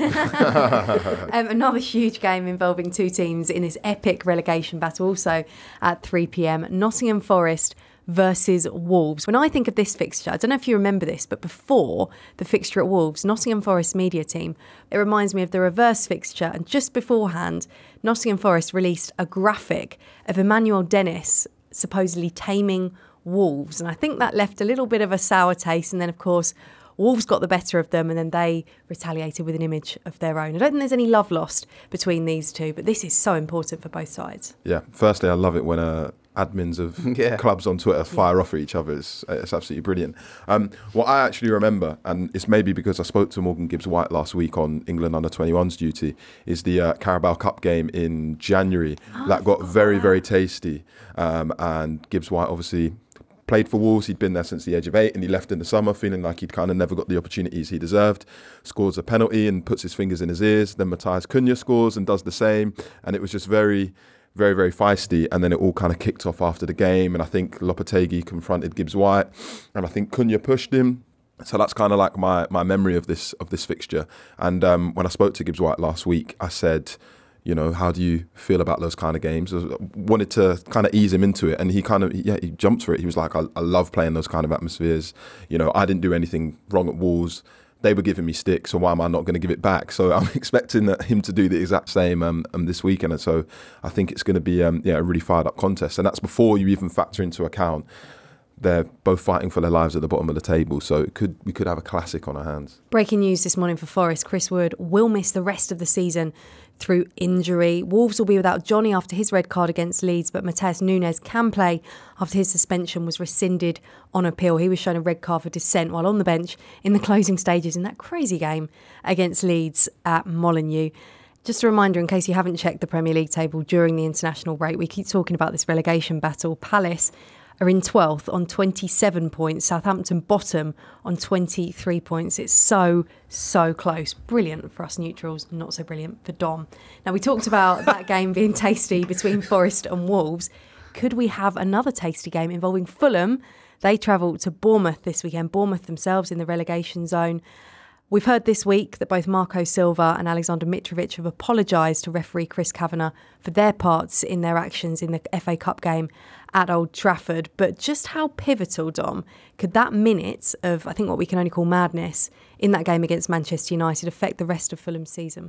yeah. um, another huge game involving two teams in this epic relegation battle, also at three p.m. Nottingham Forest versus Wolves. When I think of this fixture, I don't know if you remember this, but before the fixture at Wolves, Nottingham Forest media team, it reminds me of the reverse fixture. And just beforehand, Nottingham Forest released a graphic of Emmanuel Dennis supposedly taming Wolves. And I think that left a little bit of a sour taste. And then, of course, Wolves got the better of them and then they retaliated with an image of their own. I don't think there's any love lost between these two, but this is so important for both sides. Yeah, firstly, I love it when uh, admins of Yeah. clubs on Twitter fire off at each other. It's, it's absolutely brilliant. Um, what I actually remember, and it's maybe because I spoke to Morgan Gibbs-White last week on England under twenty-ones duty, is the uh, Carabao Cup game in January. Oh, that got very, wow. very tasty. Um, and Gibbs-White obviously played for Wolves. He'd been there since the age of eight and he left in the summer feeling like he'd kind of never got the opportunities he deserved. Scores a penalty and puts his fingers in his ears. Then Matthias Cunha scores and does the same. And it was just very, very, very feisty. And then it all kind of kicked off after the game. And I think Lopetegui confronted Gibbs-White and I think Cunha pushed him. So that's kind of like my my memory of this of this fixture. And um, when I spoke to Gibbs-White last week, I said, you know, how do you feel about those kind of games? I wanted to kind of ease him into it. And he kind of, yeah, he jumped for it. He was like, I, I love playing those kind of atmospheres. You know, I didn't do anything wrong at Wolves. They were giving me stick, so why am I not going to give it back? So I'm expecting that him to do the exact same um, um, this weekend. And so I think it's going to be um, yeah, a really fired up contest. And that's before you even factor into account they're both fighting for their lives at the bottom of the table. So it could we could have a classic on our hands. Breaking news this morning for Forest. Chris Wood will miss the rest of the season through injury. Wolves will be without Johnny after his red card against Leeds, but Mateus Nunes can play after his suspension was rescinded on appeal. He was shown a red card for dissent while on the bench in the closing stages in that crazy game against Leeds at Molineux. Just a reminder, in case you haven't checked the Premier League table during the international break, we keep talking about this relegation battle. Palace are in twelfth on twenty-seven points. Southampton bottom on twenty-three points. It's so, so close. Brilliant for us neutrals, not so brilliant for Dom. Now, we talked about that game being tasty between Forest and Wolves. Could we have another tasty game involving Fulham? They travel to Bournemouth this weekend. Bournemouth themselves in the relegation zone. We've heard this week that both Marco Silva and Alexander Mitrovic have apologised to referee Chris Kavanagh for their parts in their actions in the F A Cup game at Old Trafford. But just how pivotal, Dom, could that minute of, I think, what we can only call madness in that game against Manchester United affect the rest of Fulham's season?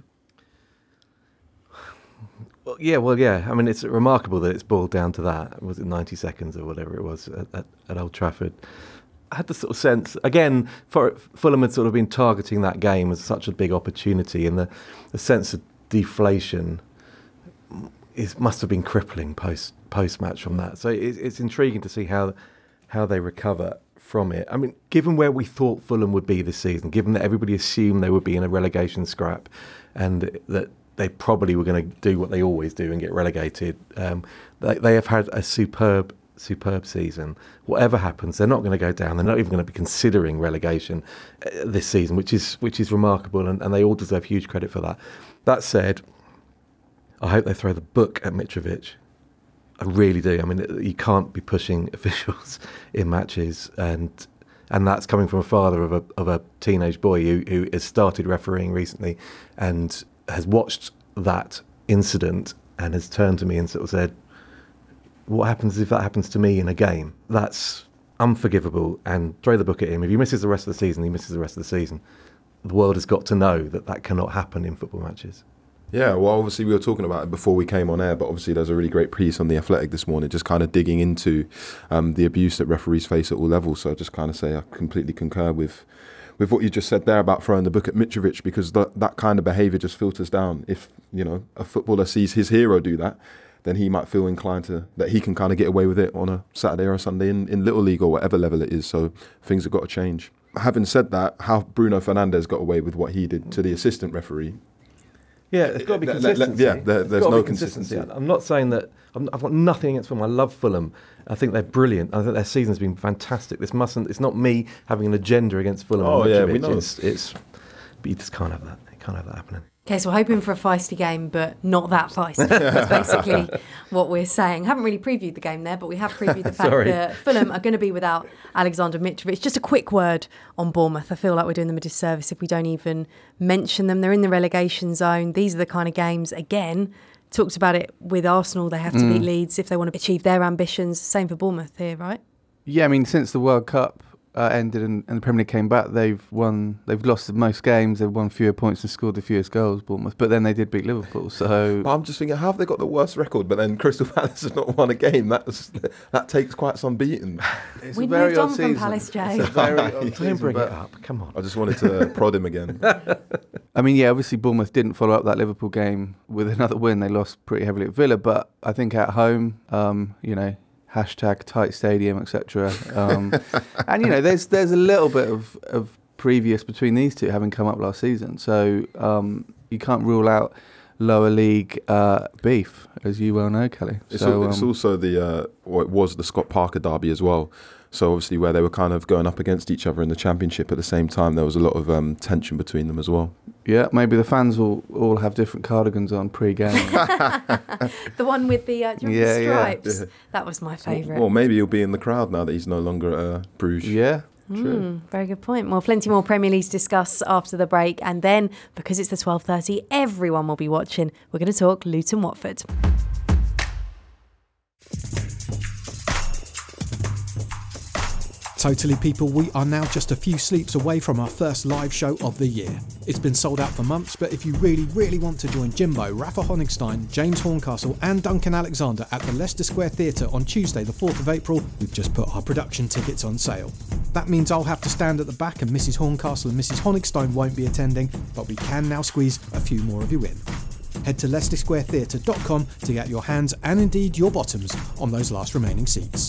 Well, yeah, well, yeah. I mean, it's remarkable that it's boiled down to that. Was it ninety seconds or whatever it was at, at, at Old Trafford? I had the sort of sense, again, for Fulham had sort of been targeting that game as such a big opportunity, and the, the sense of deflation is must have been crippling post post match from that. So it, it's intriguing to see how how they recover from it. I mean, given where we thought Fulham would be this season, given that everybody assumed they would be in a relegation scrap, and that they probably were going to do what they always do and get relegated, um, they, they have had a superb. superb season. Whatever happens, they're not going to go down. They're not even going to be considering relegation uh, this season, which is which is remarkable, and, and they all deserve huge credit for that. That said, I hope they throw the book at Mitrovic. I really do. I mean, you can't be pushing officials in matches, and and that's coming from a father of a of a teenage boy who who has started refereeing recently, and has watched that incident and has turned to me and sort of said, "What happens if that happens to me in a game?" That's unforgivable, and throw the book at him. If he misses the rest of the season, he misses the rest of the season. The world has got to know that that cannot happen in football matches. Yeah, well, obviously we were talking about it before we came on air, but obviously there's a really great piece on The Athletic this morning, just kind of digging into um, the abuse that referees face at all levels. So I just kind of say I completely concur with with what you just said there about throwing the book at Mitrovic, because that that kind of behaviour just filters down. If, you know, a footballer sees his hero do that, then he might feel inclined to, that he can kind of get away with it on a Saturday or a Sunday in, in Little League or whatever level it is. So things have got to change. Having said that, how Bruno Fernandes got away with what he did to the assistant referee. Yeah, there's got to be Let- let- consistency. yeah, there- there's no consistency. I'm not saying that. I'm, I've got nothing against Fulham. I love Fulham. I think they're brilliant. I think their season's been fantastic. This mustn't. It's not me having an agenda against Fulham. Oh, and yeah, Mitrovic. we know. It's, it's. But you just can't have that. You can't have that happening. Okay, so we're hoping for a feisty game, but not that feisty. That's basically what we're saying. Haven't really previewed the game there, but we have previewed the fact Sorry. that Fulham are going to be without Alexander Mitrovic. Just a quick word on Bournemouth. I feel like we're doing them a disservice if we don't even mention them. They're in the relegation zone. These are the kind of games, again, talked about it with Arsenal. They have to Mm. beat Leeds if they want to achieve their ambitions. Same for Bournemouth here, right? Yeah, I mean, since the World Cup uh, ended and, and the Premier League came back, they've won. They've lost the most games. They've won fewer points and scored the fewest goals. Bournemouth, but then they did beat Liverpool. So But I'm just thinking, how have they got the worst record? But then Crystal Palace has not won a game. That's that takes quite some beating. it's We've a very moved odd on season. from Palace, Jay. It's a very odd Don't season, bring but- it up. Come on. I just wanted to prod him again. I mean, yeah, obviously Bournemouth didn't follow up that Liverpool game with another win. They lost pretty heavily at Villa, but I think at home, um, you know, hashtag tight stadium, et cetera. Um, and you know, there's there's a little bit of, of previous between these two, having come up last season. So um, you can't rule out lower league uh, beef, as you well know, Kelly. It's, so al- it's um, also the uh, what was the Scott Parker derby as well. So obviously where they were kind of going up against each other in the Championship at the same time, there was a lot of um, tension between them as well. yeah, maybe the fans will all have different cardigans on pre-game. The one with the, uh, do you remember Yeah, the yeah. stripes? Yeah. That was my favourite. Well, maybe he'll be in the crowd now that he's no longer at uh, Bruges. yeah, true. Mm, very good point. Well, plenty more Premier League to discuss after the break. And then, because it's the twelve thirty, everyone will be watching. We're going to talk Luton Watford. Totally people, we are now just a few sleeps away from our first live show of the year. It's been sold out for months, but if you really, really want to join Jimbo, Rafa Honigstein, James Horncastle and Duncan Alexander at the Leicester Square Theatre on Tuesday the fourth of April, we've just put our production tickets on sale. That means I'll have to stand at the back and Missus Horncastle and Missus Honigstein won't be attending, but we can now squeeze a few more of you in. Head to leicester square theatre dot com to get your hands and indeed your bottoms on those last remaining seats.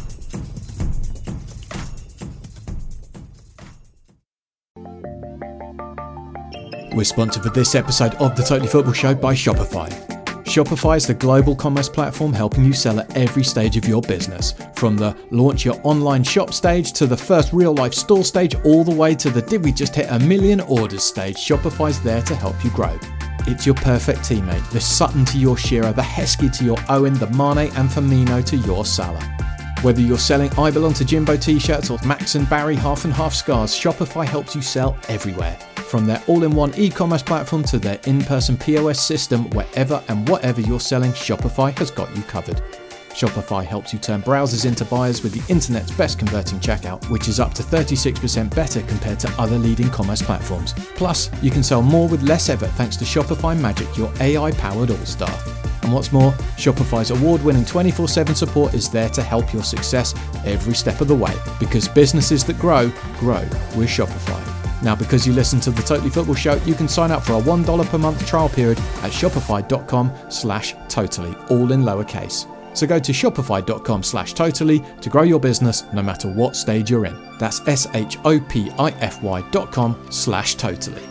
We're sponsored for this episode of the Totally Football Show by Shopify. Shopify is the global commerce platform helping you sell at every stage of your business. From the launch your online shop stage to the first real life store stage, all the way to the did we just hit a million orders stage, Shopify's there to help you grow. It's your perfect teammate, the Sutton to your Shearer, the Heskey to your Owen, the Mane and Firmino to your Salah. Whether you're selling I Belong to Jimbo t-shirts or Max and Barry half and half scarves, Shopify helps you sell everywhere. From their all-in-one e-commerce platform to their in-person P O S system, wherever and whatever you're selling, Shopify has got you covered. Shopify helps you turn browsers into buyers with the internet's best converting checkout, which is up to thirty-six percent better compared to other leading commerce platforms. Plus, you can sell more with less effort thanks to Shopify Magic, your A I-powered all-star. And what's more, Shopify's award-winning twenty-four seven support is there to help your success every step of the way. Because businesses that grow, grow with Shopify. Now, because you listen to the Totally Football Show, you can sign up for a one dollar per month trial period at shopify.com slash totally, all in lowercase. So go to shopify.com slash totally to grow your business no matter what stage you're in. That's S-H-O-P-I-F-Y dot com slash totally.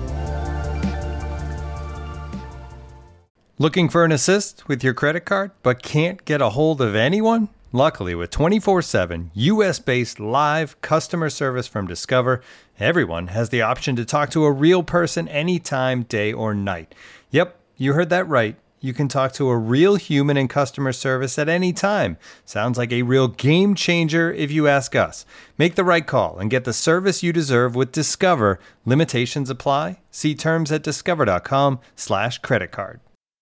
Looking for an assist with your credit card but can't get a hold of anyone? Luckily, with twenty-four seven U S-based live customer service from Discover, everyone has the option to talk to a real person anytime, day or night. Yep, you heard that right. You can talk to a real human in customer service at any time. Sounds like a real game changer if you ask us. Make the right call and get the service you deserve with Discover. Limitations apply. See terms at discover.com slash credit card.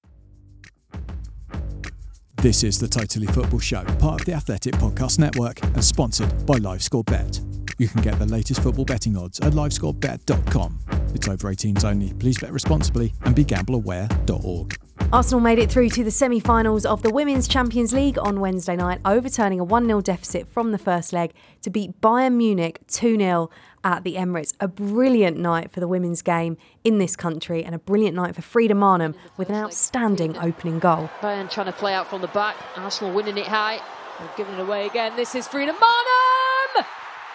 This is the Totally Football Show, part of the Athletic Podcast Network and sponsored by LiveScoreBet. You can get the latest football betting odds at live score bet dot com. It's over eighteens only. Please bet responsibly and be gamble aware dot org. Arsenal made it through to the semi-finals of the Women's Champions League on Wednesday night, overturning a one nil deficit from the first leg to beat Bayern Munich two nil at the Emirates. A brilliant night for the women's game in this country and a brilliant night for Frida Maanum with an outstanding opening goal. Bayern trying to play out from the back, Arsenal winning it high. They're giving it away again. This is Frida Maanum!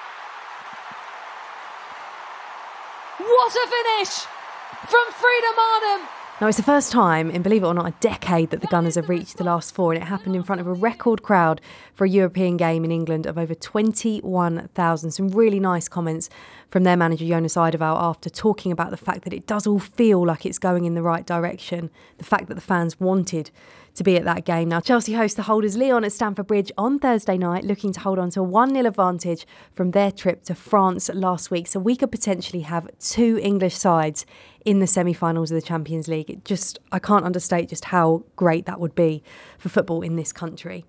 What a finish from Frida Maanum! Now, it's the first time in, believe it or not, a decade that the Gunners have reached the last four, and it happened in front of a record crowd for a European game in England of over twenty-one thousand. Some really nice comments from their manager, Jonas Eidevall, after talking about the fact that it does all feel like it's going in the right direction, the fact that the fans wanted to be at that game. Now, Chelsea host the holders Lyon at Stamford Bridge on Thursday night, looking to hold on to a one nil advantage from their trip to France last week. So we could potentially have two English sides in the semi-finals of the Champions League. It just, I can't understate just how great that would be for football in this country.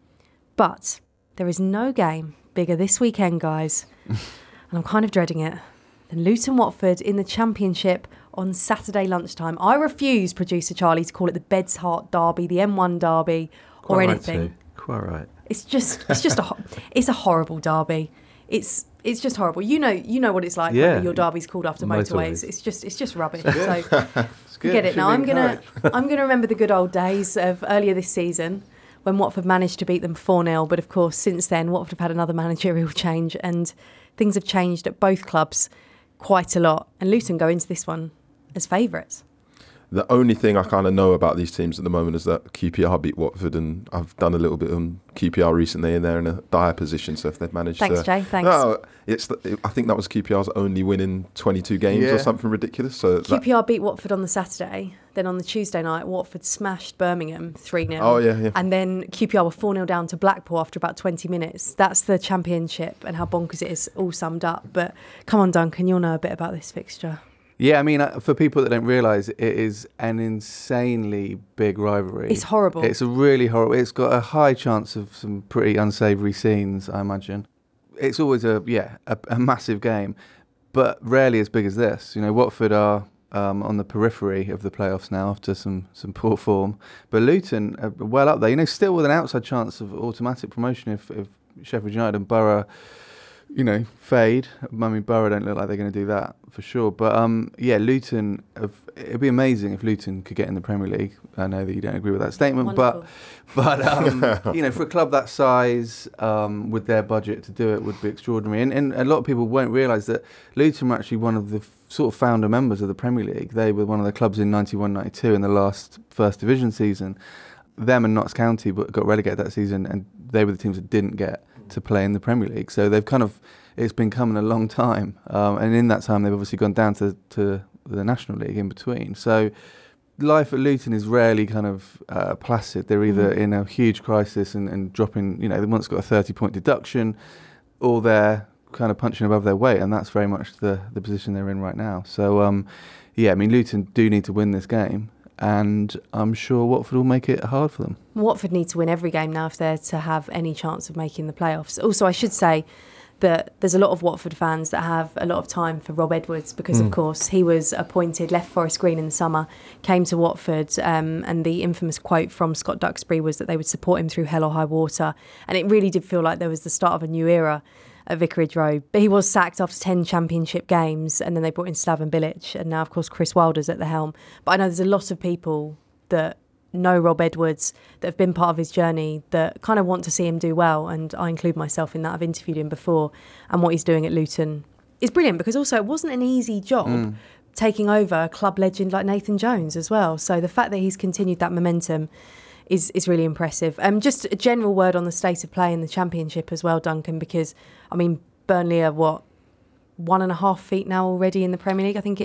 But there is no game bigger this weekend, guys, and I'm kind of dreading it, than Luton Watford in the Championship on Saturday lunchtime. I refuse, producer Charlie, to call it the Beds Heart Derby, the M one Derby, or Quite anything. Right too. Quite right. It's just, it's just a, ho- it's a horrible derby. It's, it's just horrible. You know, you know what it's like Yeah. when your derby's called after motorways. Motorways. It's just, it's just rubbish. Good. So It's good. forget it Should now. be I'm gonna, encouraged. I'm gonna remember the good old days of earlier this season when Watford managed to beat them four nil. But of course, since then, Watford have had another managerial change, and things have changed at both clubs quite a lot. And Luton go into this one as favourites. The only thing I kind of know about these teams at the moment is that Q P R beat Watford, and I've done a little bit on Q P R recently, and they're in a dire position. So if they've managed Thanks, to, Jay. Thanks. No, it's the, I think that was Q P R's only win in twenty-two games Yeah. or something ridiculous. So Q that, P R beat Watford on the Saturday. Then on the Tuesday night, Watford smashed Birmingham three nil. Oh, yeah, yeah. And then Q P R were four nil down to Blackpool after about twenty minutes. That's the Championship and how bonkers it is all summed up. But come on, Duncan, you'll know a bit about this fixture. Yeah, I mean, uh, for people that don't realise, it is an insanely big rivalry. It's horrible. It's a really horrible. It's got a high chance of some pretty unsavoury scenes, I imagine. It's always a yeah a, a massive game, but rarely as big as this. You know, Watford are um, on the periphery of the playoffs now after some some poor form, but Luton are well up there. You know, still with an outside chance of automatic promotion if, if Sheffield United and Borough, you know, fade. I mean, Borough don't look like they're going to do that for sure. But um, yeah, Luton, have, it'd be amazing if Luton could get in the Premier League. I know that you don't agree with that statement, Wonderful. but but um, you know, for a club that size, um, with their budget to do it would be extraordinary. And, and a lot of people won't realise that Luton were actually one of the f- sort of founder members of the Premier League. They were one of the clubs in ninety-one ninety-two in the last First Division season. Them and Notts County got relegated that season, and they were the teams that didn't get to play in the Premier League. So they've kind of, it's been coming a long time. Um, and in that time, they've obviously gone down to, to the National League in between. So life at Luton is rarely kind of uh, placid. They're either mm. in a huge crisis and, and dropping, you know, they once got a thirty-point deduction, or they're kind of punching above their weight. And that's very much the, the position they're in right now. So, um, yeah, I mean, Luton do need to win this game. And I'm sure Watford will make it hard for them. Watford need to win every game now if they're to have any chance of making the playoffs. Also, I should say that there's a lot of Watford fans that have a lot of time for Rob Edwards because, mm. of course, he was appointed, left Forest Green in the summer, came to Watford, um, and the infamous quote from Scott Duxbury was that they would support him through hell or high water. And it really did feel like there was the start of a new era at Vicarage Road. But he was sacked after ten championship games, and then they brought in Slaven Bilic, and now, of course, Chris Wilder's at the helm. But I know there's a lot of people that know Rob Edwards, that have been part of his journey, that kind of want to see him do well, and I include myself in that. I've interviewed him before, and what he's doing at Luton is brilliant, because also it wasn't an easy job mm. taking over a club legend like Nathan Jones as well. So the fact that he's continued that momentum is is really impressive. Um, just a general word on the state of play in the Championship as well, Duncan, because, I mean, Burnley are, what, one and a half feet now already in the Premier League? I think it's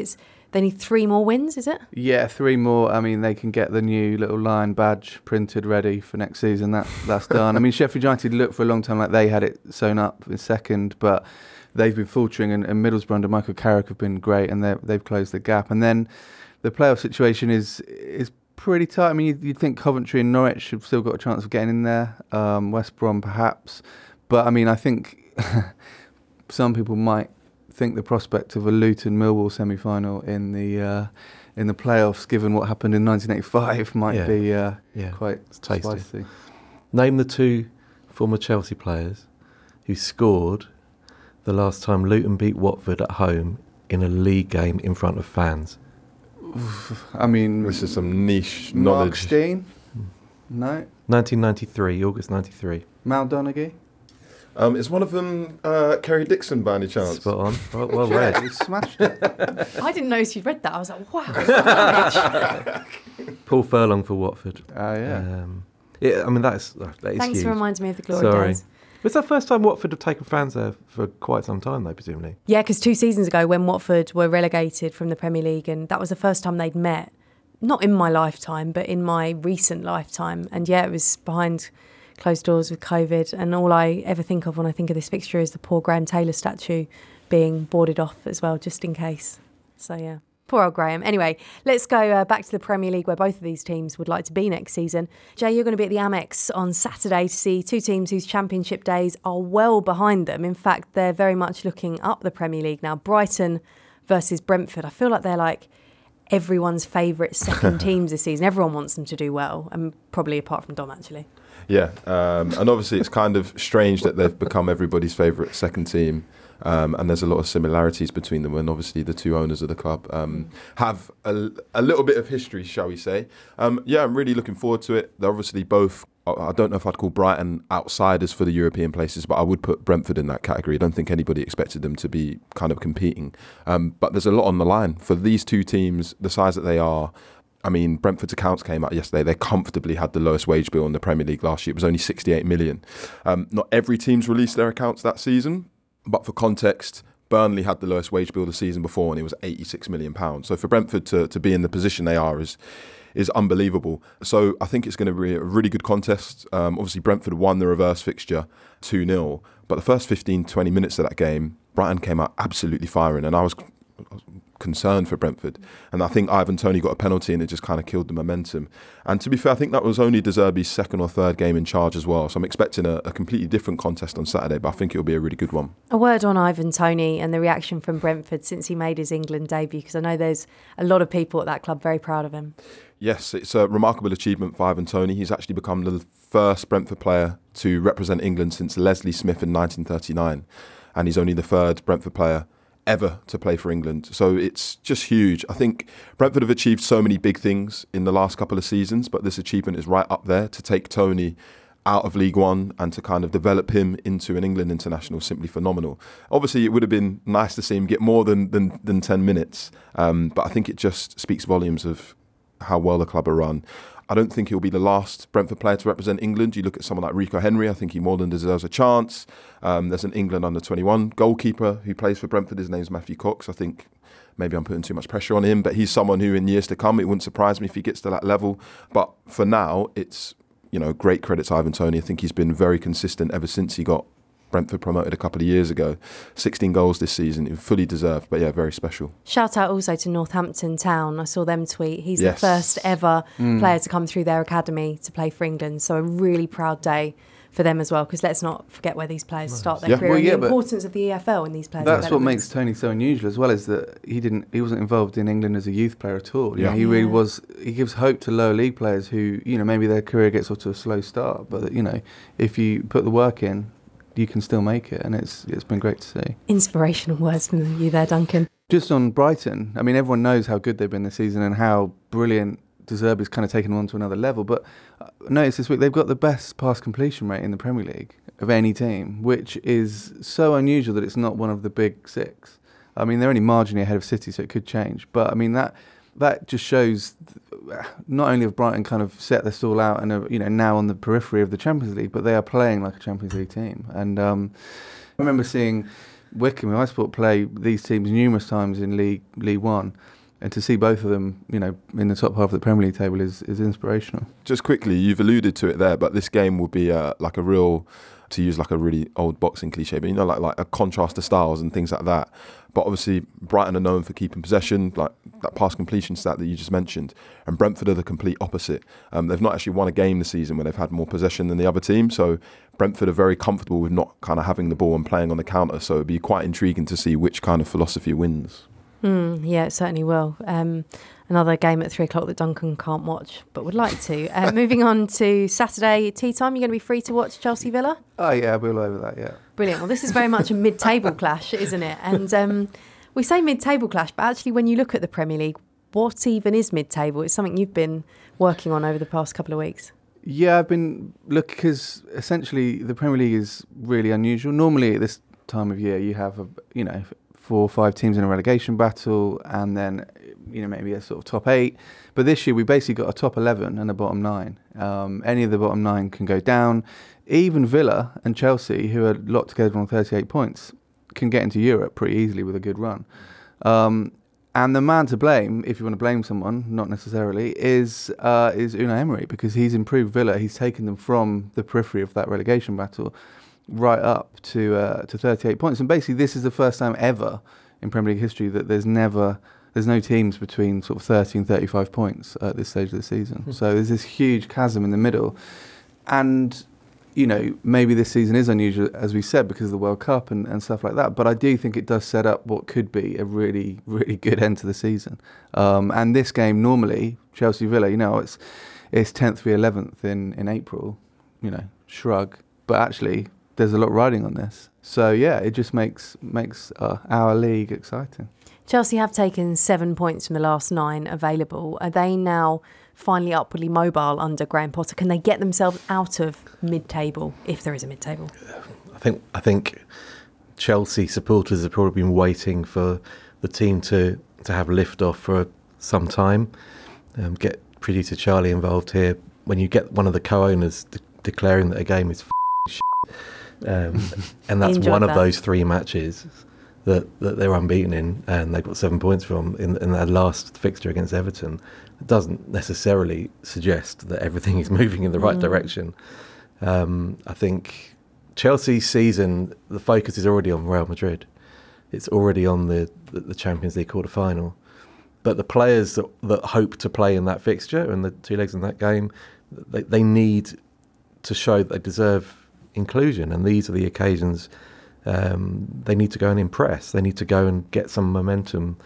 they need three more wins, is it? Yeah, three more. I mean, they can get the new little lion badge printed ready for next season. That That's done. I mean, Sheffield United looked for a long time like they had it sewn up in second, but they've been faltering, and, and Middlesbrough under Michael Carrick have been great, and they've closed the gap. And then the playoff situation is is pretty tight. I mean, you'd, you'd think Coventry and Norwich have still got a chance of getting in there, um, West Brom perhaps. But, I mean, I think some people might think the prospect of a Luton-Millwall semi-final in the uh, in the playoffs, given what happened in nineteen eighty-five, might yeah. be uh, yeah. quite it's tasty. spicy. Name the two former Chelsea players who scored the last time Luton beat Watford at home in a league game in front of fans. I mean... This is some niche Mark knowledge. Mark Stein? No. nineteen ninety-three, August ninety-three. Mal Donaghy? Um, is one of them uh, Kerry Dixon by any chance? Spot on. Well, well yeah, read. You smashed it. I didn't notice you'd read that. I was like, wow. Paul Furlong for Watford. Oh, yeah. Um, yeah. I mean, that's, that is Thanks huge. for reminding me of the glory Sorry. days. Was that the first time Watford have taken fans there for quite some time, though, presumably? Yeah, because two seasons ago when Watford were relegated from the Premier League, and that was the first time they'd met, not in my lifetime, but in my recent lifetime. And yeah, it was behind closed doors with COVID, and all I ever think of when I think of this fixture is the poor Graham Taylor statue being boarded off as well, just in case. So yeah, poor old Graham. Anyway, let's go uh, back to the Premier League, where both of these teams would like to be next season. Jay, you're going to be at the Amex on Saturday to see two teams whose championship days are well behind them. In fact, they're very much looking up the Premier League now. Brighton versus Brentford. I feel like they're like everyone's favourite second teams this season. Everyone wants them to do well, and probably apart from Dom, actually. Yeah, um, and obviously it's kind of strange that they've become everybody's favourite second team, um, and there's a lot of similarities between them, and obviously the two owners of the club um, have a, a little bit of history, shall we say. Um, yeah, I'm really looking forward to it. They're obviously both, I don't know if I'd call Brighton outsiders for the European places, but I would put Brentford in that category. I don't think anybody expected them to be kind of competing. Um, but there's a lot on the line for these two teams, the size that they are. I mean, Brentford's accounts came out yesterday. They comfortably had the lowest wage bill in the Premier League last year. It was only sixty-eight million. Um, not every team's released their accounts that season, but for context, Burnley had the lowest wage bill the season before, and it was eighty-six million pounds. So for Brentford to, to be in the position they are is is unbelievable. So I think it's going to be a really good contest. Um, obviously, Brentford won the reverse fixture two nil, but the first fifteen, twenty minutes of that game, Brighton came out absolutely firing, and I was... I was concerned for Brentford, and I think Ivan Toney got a penalty and it just kind of killed the momentum. And to be fair, I think that was only De Zerbi's second or third game in charge as well, so I'm expecting a, a completely different contest on Saturday, but I think it'll be a really good one. A word on Ivan Toney and the reaction from Brentford since he made his England debut, because I know there's a lot of people at that club very proud of him. Yes, it's a remarkable achievement for Ivan Toney. He's actually become the first Brentford player to represent England since Leslie Smith in nineteen thirty-nine, and he's only the third Brentford player ever to play for England. So it's just huge. I think Brentford have achieved so many big things in the last couple of seasons, but this achievement is right up there. To take Toney out of League One and to kind of develop him into an England international, simply phenomenal. Obviously, it would have been nice to see him get more than than, than ten minutes, um, but I think it just speaks volumes of how well the club are run. I don't think he'll be the last Brentford player to represent England. You look at someone like Rico Henry, I think he more than deserves a chance. Um, there's an England under twenty-one goalkeeper who plays for Brentford. His name's Matthew Cox. I think maybe I'm putting too much pressure on him, but he's someone who in years to come, it wouldn't surprise me if he gets to that level. But for now, it's, you know, great credit to Ivan Toney. I think he's been very consistent ever since he got Brentford promoted a couple of years ago. sixteen goals this season, fully deserved, but yeah, very special. Shout out also to Northampton Town. I saw them tweet. He's Yes. the first ever Mm. player to come through their academy to play for England. So a really proud day for them as well, because let's not forget where these players start their Yeah. career Well, and yeah, the but importance of the E F L in these players. That's what developments. makes Toney so unusual as well, is that he didn't, he wasn't involved in England as a youth player at all. You Yeah. know, he really Yeah. was. He gives hope to lower league players who, you know, maybe their career gets off to a slow start, but you know, if you put the work in, you can still make it, and it's it's been great to see. Inspirational words from you there, Duncan. Just on Brighton, I mean, everyone knows how good they've been this season and how brilliant De Zerbi's kind of taken them on to another level. But I noticed this week they've got the best pass completion rate in the Premier League of any team, which is so unusual that it's not one of the big six. I mean, they're only marginally ahead of City, so it could change. But I mean, that that just shows not only have Brighton kind of set their stall out and are, you know, now on the periphery of the Champions League, but they are playing like a Champions League team. And um, I remember seeing Wycombe, who I sport, play these teams numerous times in League League One. and to see both of them, you know, in the top half of the Premier League table is, is inspirational. Just quickly, you've alluded to it there, but this game will be uh, like a real, to use like a really old boxing cliche, but you know, like like a contrast to styles and things like that. But obviously, Brighton are known for keeping possession, like that pass completion stat that you just mentioned, and Brentford are the complete opposite. Um, they've not actually won a game this season where they've had more possession than the other team, so Brentford are very comfortable with not kind of having the ball and playing on the counter, so it'd be quite intriguing to see which kind of philosophy wins. Mm, yeah, it certainly will. Um, another game at three o'clock that Duncan can't watch, but would like to. Uh, moving on to Saturday tea time, you're going to be free to watch Chelsea Villa? Oh, yeah, I'll be all over that, yeah. Brilliant. Well, this is very much a mid-table clash, isn't it? And um, we say mid-table clash, but actually when you look at the Premier League, what even is mid-table? It's something you've been working on over the past couple of weeks. Yeah, I've been looking, because essentially the Premier League is really unusual. Normally at this time of year, you have, a, you know, four or five teams in a relegation battle, and then, you know, maybe a sort of top eight. But this year we basically got a top eleven and a bottom nine. Um, any of the bottom nine can go down. Even Villa and Chelsea, who are locked together on thirty-eight points, can get into Europe pretty easily with a good run. Um, and the man to blame, if you want to blame someone, not necessarily, is uh, is Unai Emery, because he's improved Villa. He's taken them from the periphery of that relegation battle right up to uh, to thirty-eight points. And basically this is the first time ever in Premier League history that there's never there's no teams between sort of thirty and thirty-five points at this stage of the season. Mm. So there's this huge chasm in the middle. And, you know, maybe this season is unusual, as we said, because of the World Cup and, and stuff like that. But I do think it does set up what could be a really, really good end to the season. Um, and this game, normally, Chelsea Villa, you know, it's it's tenth v eleventh in, in April, you know, shrug. But actually, there's a lot riding on this. So, yeah, it just makes makes uh, our league exciting. Chelsea have taken seven points from the last nine available. Are they now finally upwardly mobile under Graham Potter? Can they get themselves out of mid-table, if there is a mid-table? I think I think Chelsea supporters have probably been waiting for the team to, to have lift-off for some time. Um, get producer Charlie involved here. When you get one of the co-owners de- declaring that a game is f***ing shit, um, and that's one that. of those three matches that, that they're unbeaten in, and they've got seven points from in, in their last fixture against Everton. It doesn't necessarily suggest that everything is moving in the right mm. direction. Um, I think Chelsea's season, the focus is already on Real Madrid. It's already on the, the, the Champions League quarter-final. But the players that, that hope to play in that fixture and the two legs in that game, they, they need to show that they deserve inclusion, and these are the occasions um, they need to go and impress. They need to go and get some momentum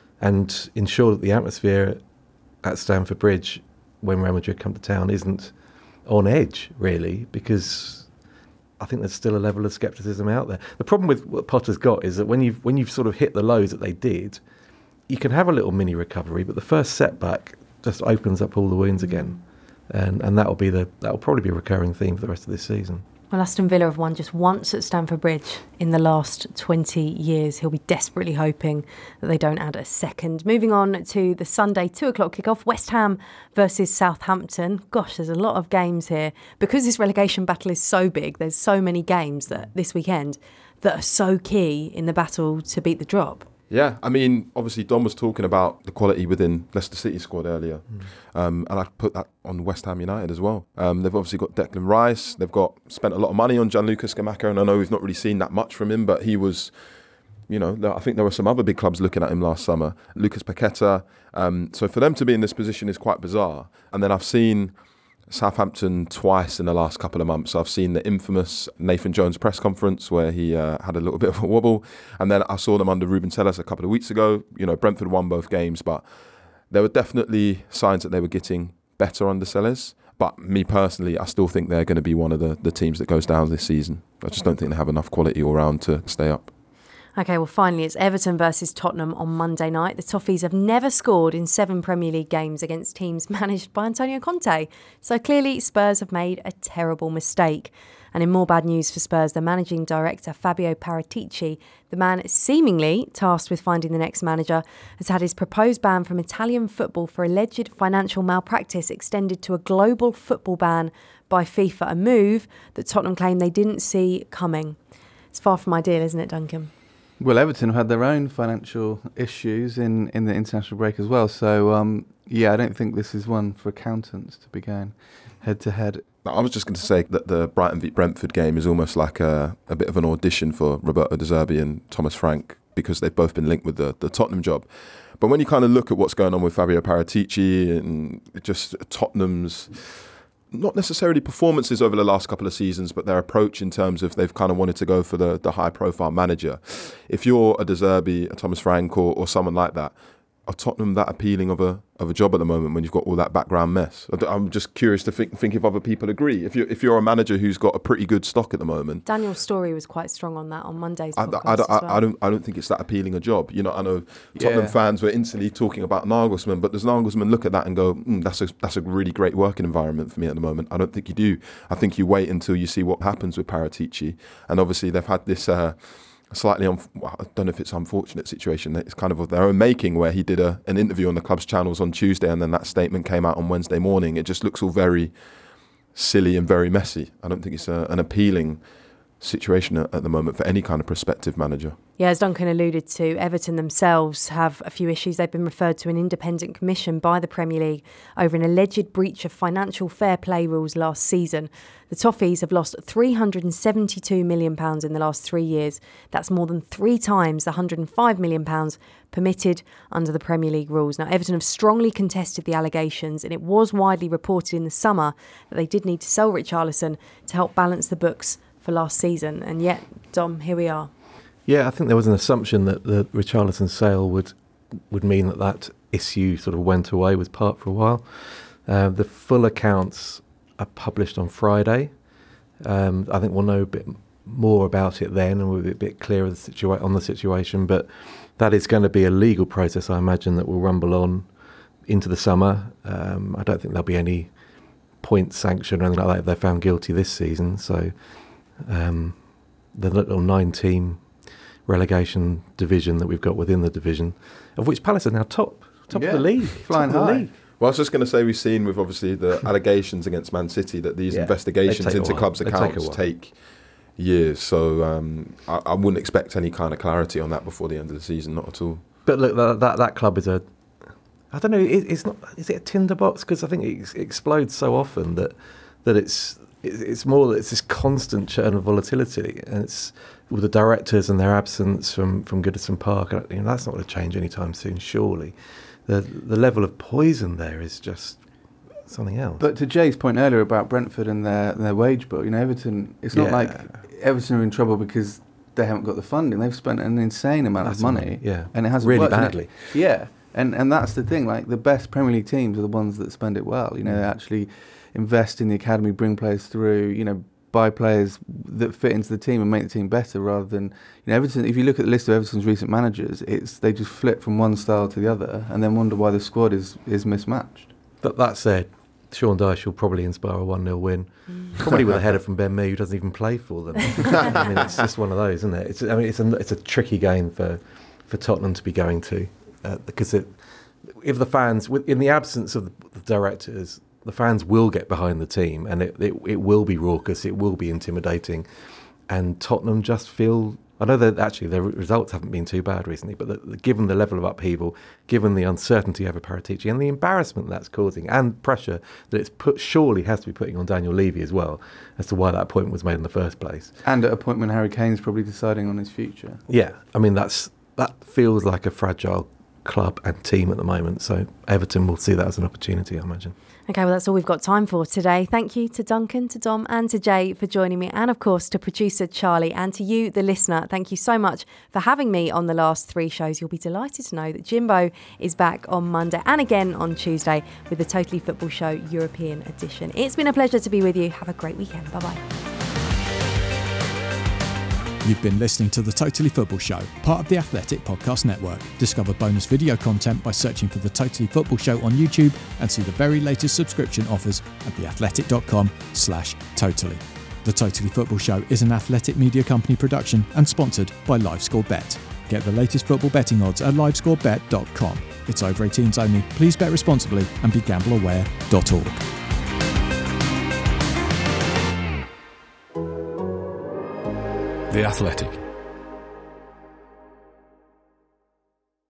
and ensure that the atmosphere at Stamford Bridge when Real Madrid come to town isn't on edge, really, because I think there's still a level of scepticism out there. The problem with what Potter's got is that when you've when you've sort of hit the lows that they did, you can have a little mini recovery, but the first setback just opens up all the wounds again, and and that'll be the that'll probably be a recurring theme for the rest of this season. Well, Aston Villa have won just once at Stamford Bridge in the last twenty years. He'll be desperately hoping that they don't add a second. Moving on to the Sunday two o'clock kickoff, West Ham versus Southampton. Gosh, there's a lot of games here. Because this relegation battle is so big, there's so many games that this weekend that are so key in the battle to beat the drop. Yeah, I mean, obviously Don was talking about the quality within Leicester City squad earlier, mm. um, and I put that on West Ham United as well. Um, they've obviously got Declan Rice, they've got spent a lot of money on Gianluca Scamacca, and I know we've not really seen that much from him, but he was, you know, I think there were some other big clubs looking at him last summer. Lucas Paqueta, um, so for them to be in this position is quite bizarre. And then I've seen Southampton twice in the last couple of months. I've seen the infamous Nathan Jones press conference where he uh, had a little bit of a wobble, and then I saw them under Ruben Telles a couple of weeks ago. You know, Brentford won both games, but there were definitely signs that they were getting better under Telles. But me personally, I still think they're going to be one of the, the teams that goes down this season. I just don't think they have enough quality all round to stay up. OK, well, finally, it's Everton versus Tottenham on Monday night. The Toffees have never scored in seven Premier League games against teams managed by Antonio Conte. So clearly, Spurs have made a terrible mistake. And in more bad news for Spurs, the managing director, Fabio Paratici, the man seemingly tasked with finding the next manager, has had his proposed ban from Italian football for alleged financial malpractice extended to a global football ban by FIFA, a move that Tottenham claim they didn't see coming. It's far from ideal, isn't it, Duncan? Well, Everton have had their own financial issues in, in the international break as well. So, um, yeah, I don't think this is one for accountants to be going head-to-head. I was just going to say that the Brighton v Brentford game is almost like a, a bit of an audition for Roberto De Zerbi and Thomas Frank, because they've both been linked with the, the Tottenham job. But when you kind of look at what's going on with Fabio Paratici and just Tottenham's, not necessarily performances over the last couple of seasons, but their approach in terms of they've kind of wanted to go for the, the high-profile manager. If you're a De Zerbi, a Thomas Frank or, or someone like that, are Tottenham that appealing of a of a job at the moment when you've got all that background mess? I'm just curious to think, think if other people agree. If you're, if you're a manager who's got a pretty good stock at the moment. Daniel Story was quite strong on that on Monday's I, podcast I, I, as well. I, don't, I don't think it's that appealing a job. You know, I know Tottenham Yeah. fans were instantly talking about Nagelsmann, but does Nagelsmann look at that and go, mm, that's a that's a really great working environment for me at the moment? I don't think you do. I think you wait until you see what happens with Paratici. And obviously they've had this... Uh, slightly, un- well, I don't know if it's an unfortunate situation. It's kind of of their own making, where he did a, an interview on the club's channels on Tuesday, and then that statement came out on Wednesday morning. It just looks all very silly and very messy. I don't think it's a, an appealing situation at, at the moment for any kind of prospective manager. Yeah, as Duncan alluded to, Everton themselves have a few issues. They've been referred to an independent commission by the Premier League over an alleged breach of financial fair play rules last season. The Toffees have lost three hundred seventy-two million pounds in the last three years. That's more than three times the one hundred five million pounds permitted under the Premier League rules. Now, Everton have strongly contested the allegations, and it was widely reported in the summer that they did need to sell Richarlison to help balance the books for last season. And yet, Dom, here we are. Yeah, I think there was an assumption that the Richarlison sale would would mean that that issue sort of went away with Park for a while. Uh, the full accounts are published on Friday. Um, I think we'll know a bit more about it then, and we'll be a bit clearer the situa- on the situation. But that is going to be a legal process, I imagine, that will rumble on into the summer. Um, I don't think there'll be any point sanction or anything like that if they're found guilty this season. So um, the little nine-team relegation division that we've got within the division, of which Palace are now top, top Yeah, of the league, flying top of the high. league. Well, I was just going to say, we've seen with obviously the allegations against Man City that these Yeah, investigations they take a into while. clubs' They take a accounts while. take years. So um, I, I wouldn't expect any kind of clarity on that before the end of the season, not at all. But look, that that, that club is a, I don't know, it, it's not, is it a tinderbox? Because I think it, ex- explodes so often that that it's it, it's more that it's this constant churn of volatility, and it's with the directors and their absence from from Goodison Park. You know, that's not going to change anytime soon, surely. The the level of poison there is just something else. But to Jay's point earlier about Brentford and their, their wage bill, you know, Everton, it's not Yeah. like Everton are in trouble because they haven't got the funding. They've spent an insane amount That's of money, money, yeah. and it hasn't Really worked. And it- badly. Yeah, and and that's the thing. Like the best Premier League teams are the ones that spend it well. You know, they actually invest in the academy, bring players through. You know, buy players that fit into the team and make the team better, rather than, you know, Everton. If you look at the list of Everton's recent managers, it's they just flip from one style to the other, and then wonder why the squad is is mismatched. But that said, Sean Dyche will probably inspire a one nil win, probably with a header from Ben Mee, who doesn't even play for them. I mean, it's just one of those, isn't it? It's, I mean, it's a, it's a tricky game for, for Tottenham to be going to, uh, because it, if the fans, with- in the absence of the, the directors, the fans will get behind the team, and it, it it will be raucous, it will be intimidating, and Tottenham just feel. I know that actually their results haven't been too bad recently, but the, the, given the level of upheaval, given the uncertainty over Paratici and the embarrassment that's causing, and pressure that it's put surely has to be putting on Daniel Levy as well, as to why that appointment was made in the first place. And at a point when Harry Kane's probably deciding on his future. Yeah, I mean that's that feels like a fragile club and team at the moment. So Everton will see that as an opportunity, I imagine. Okay, well, that's all we've got time for today. Thank you to Duncan, to Dom and to Jay for joining me, and of course to producer Charlie, and to you, the listener. Thank you so much for having me on the last three shows. You'll be delighted to know that Jimbo is back on Monday and again on Tuesday with the Totally Football Show European edition. It's been a pleasure to be with you. Have a great weekend. Bye-bye. You've been listening to The Totally Football Show, part of the Athletic Podcast Network. Discover bonus video content by searching for The Totally Football Show on YouTube, and see the very latest subscription offers at theathletic.com slash totally. The Totally Football Show is an Athletic Media Company production and sponsored by LiveScore Bet. Get the latest football betting odds at livescore bet dot com. It's over eighteens only. Please bet responsibly and be gamble aware dot org. The Athletic.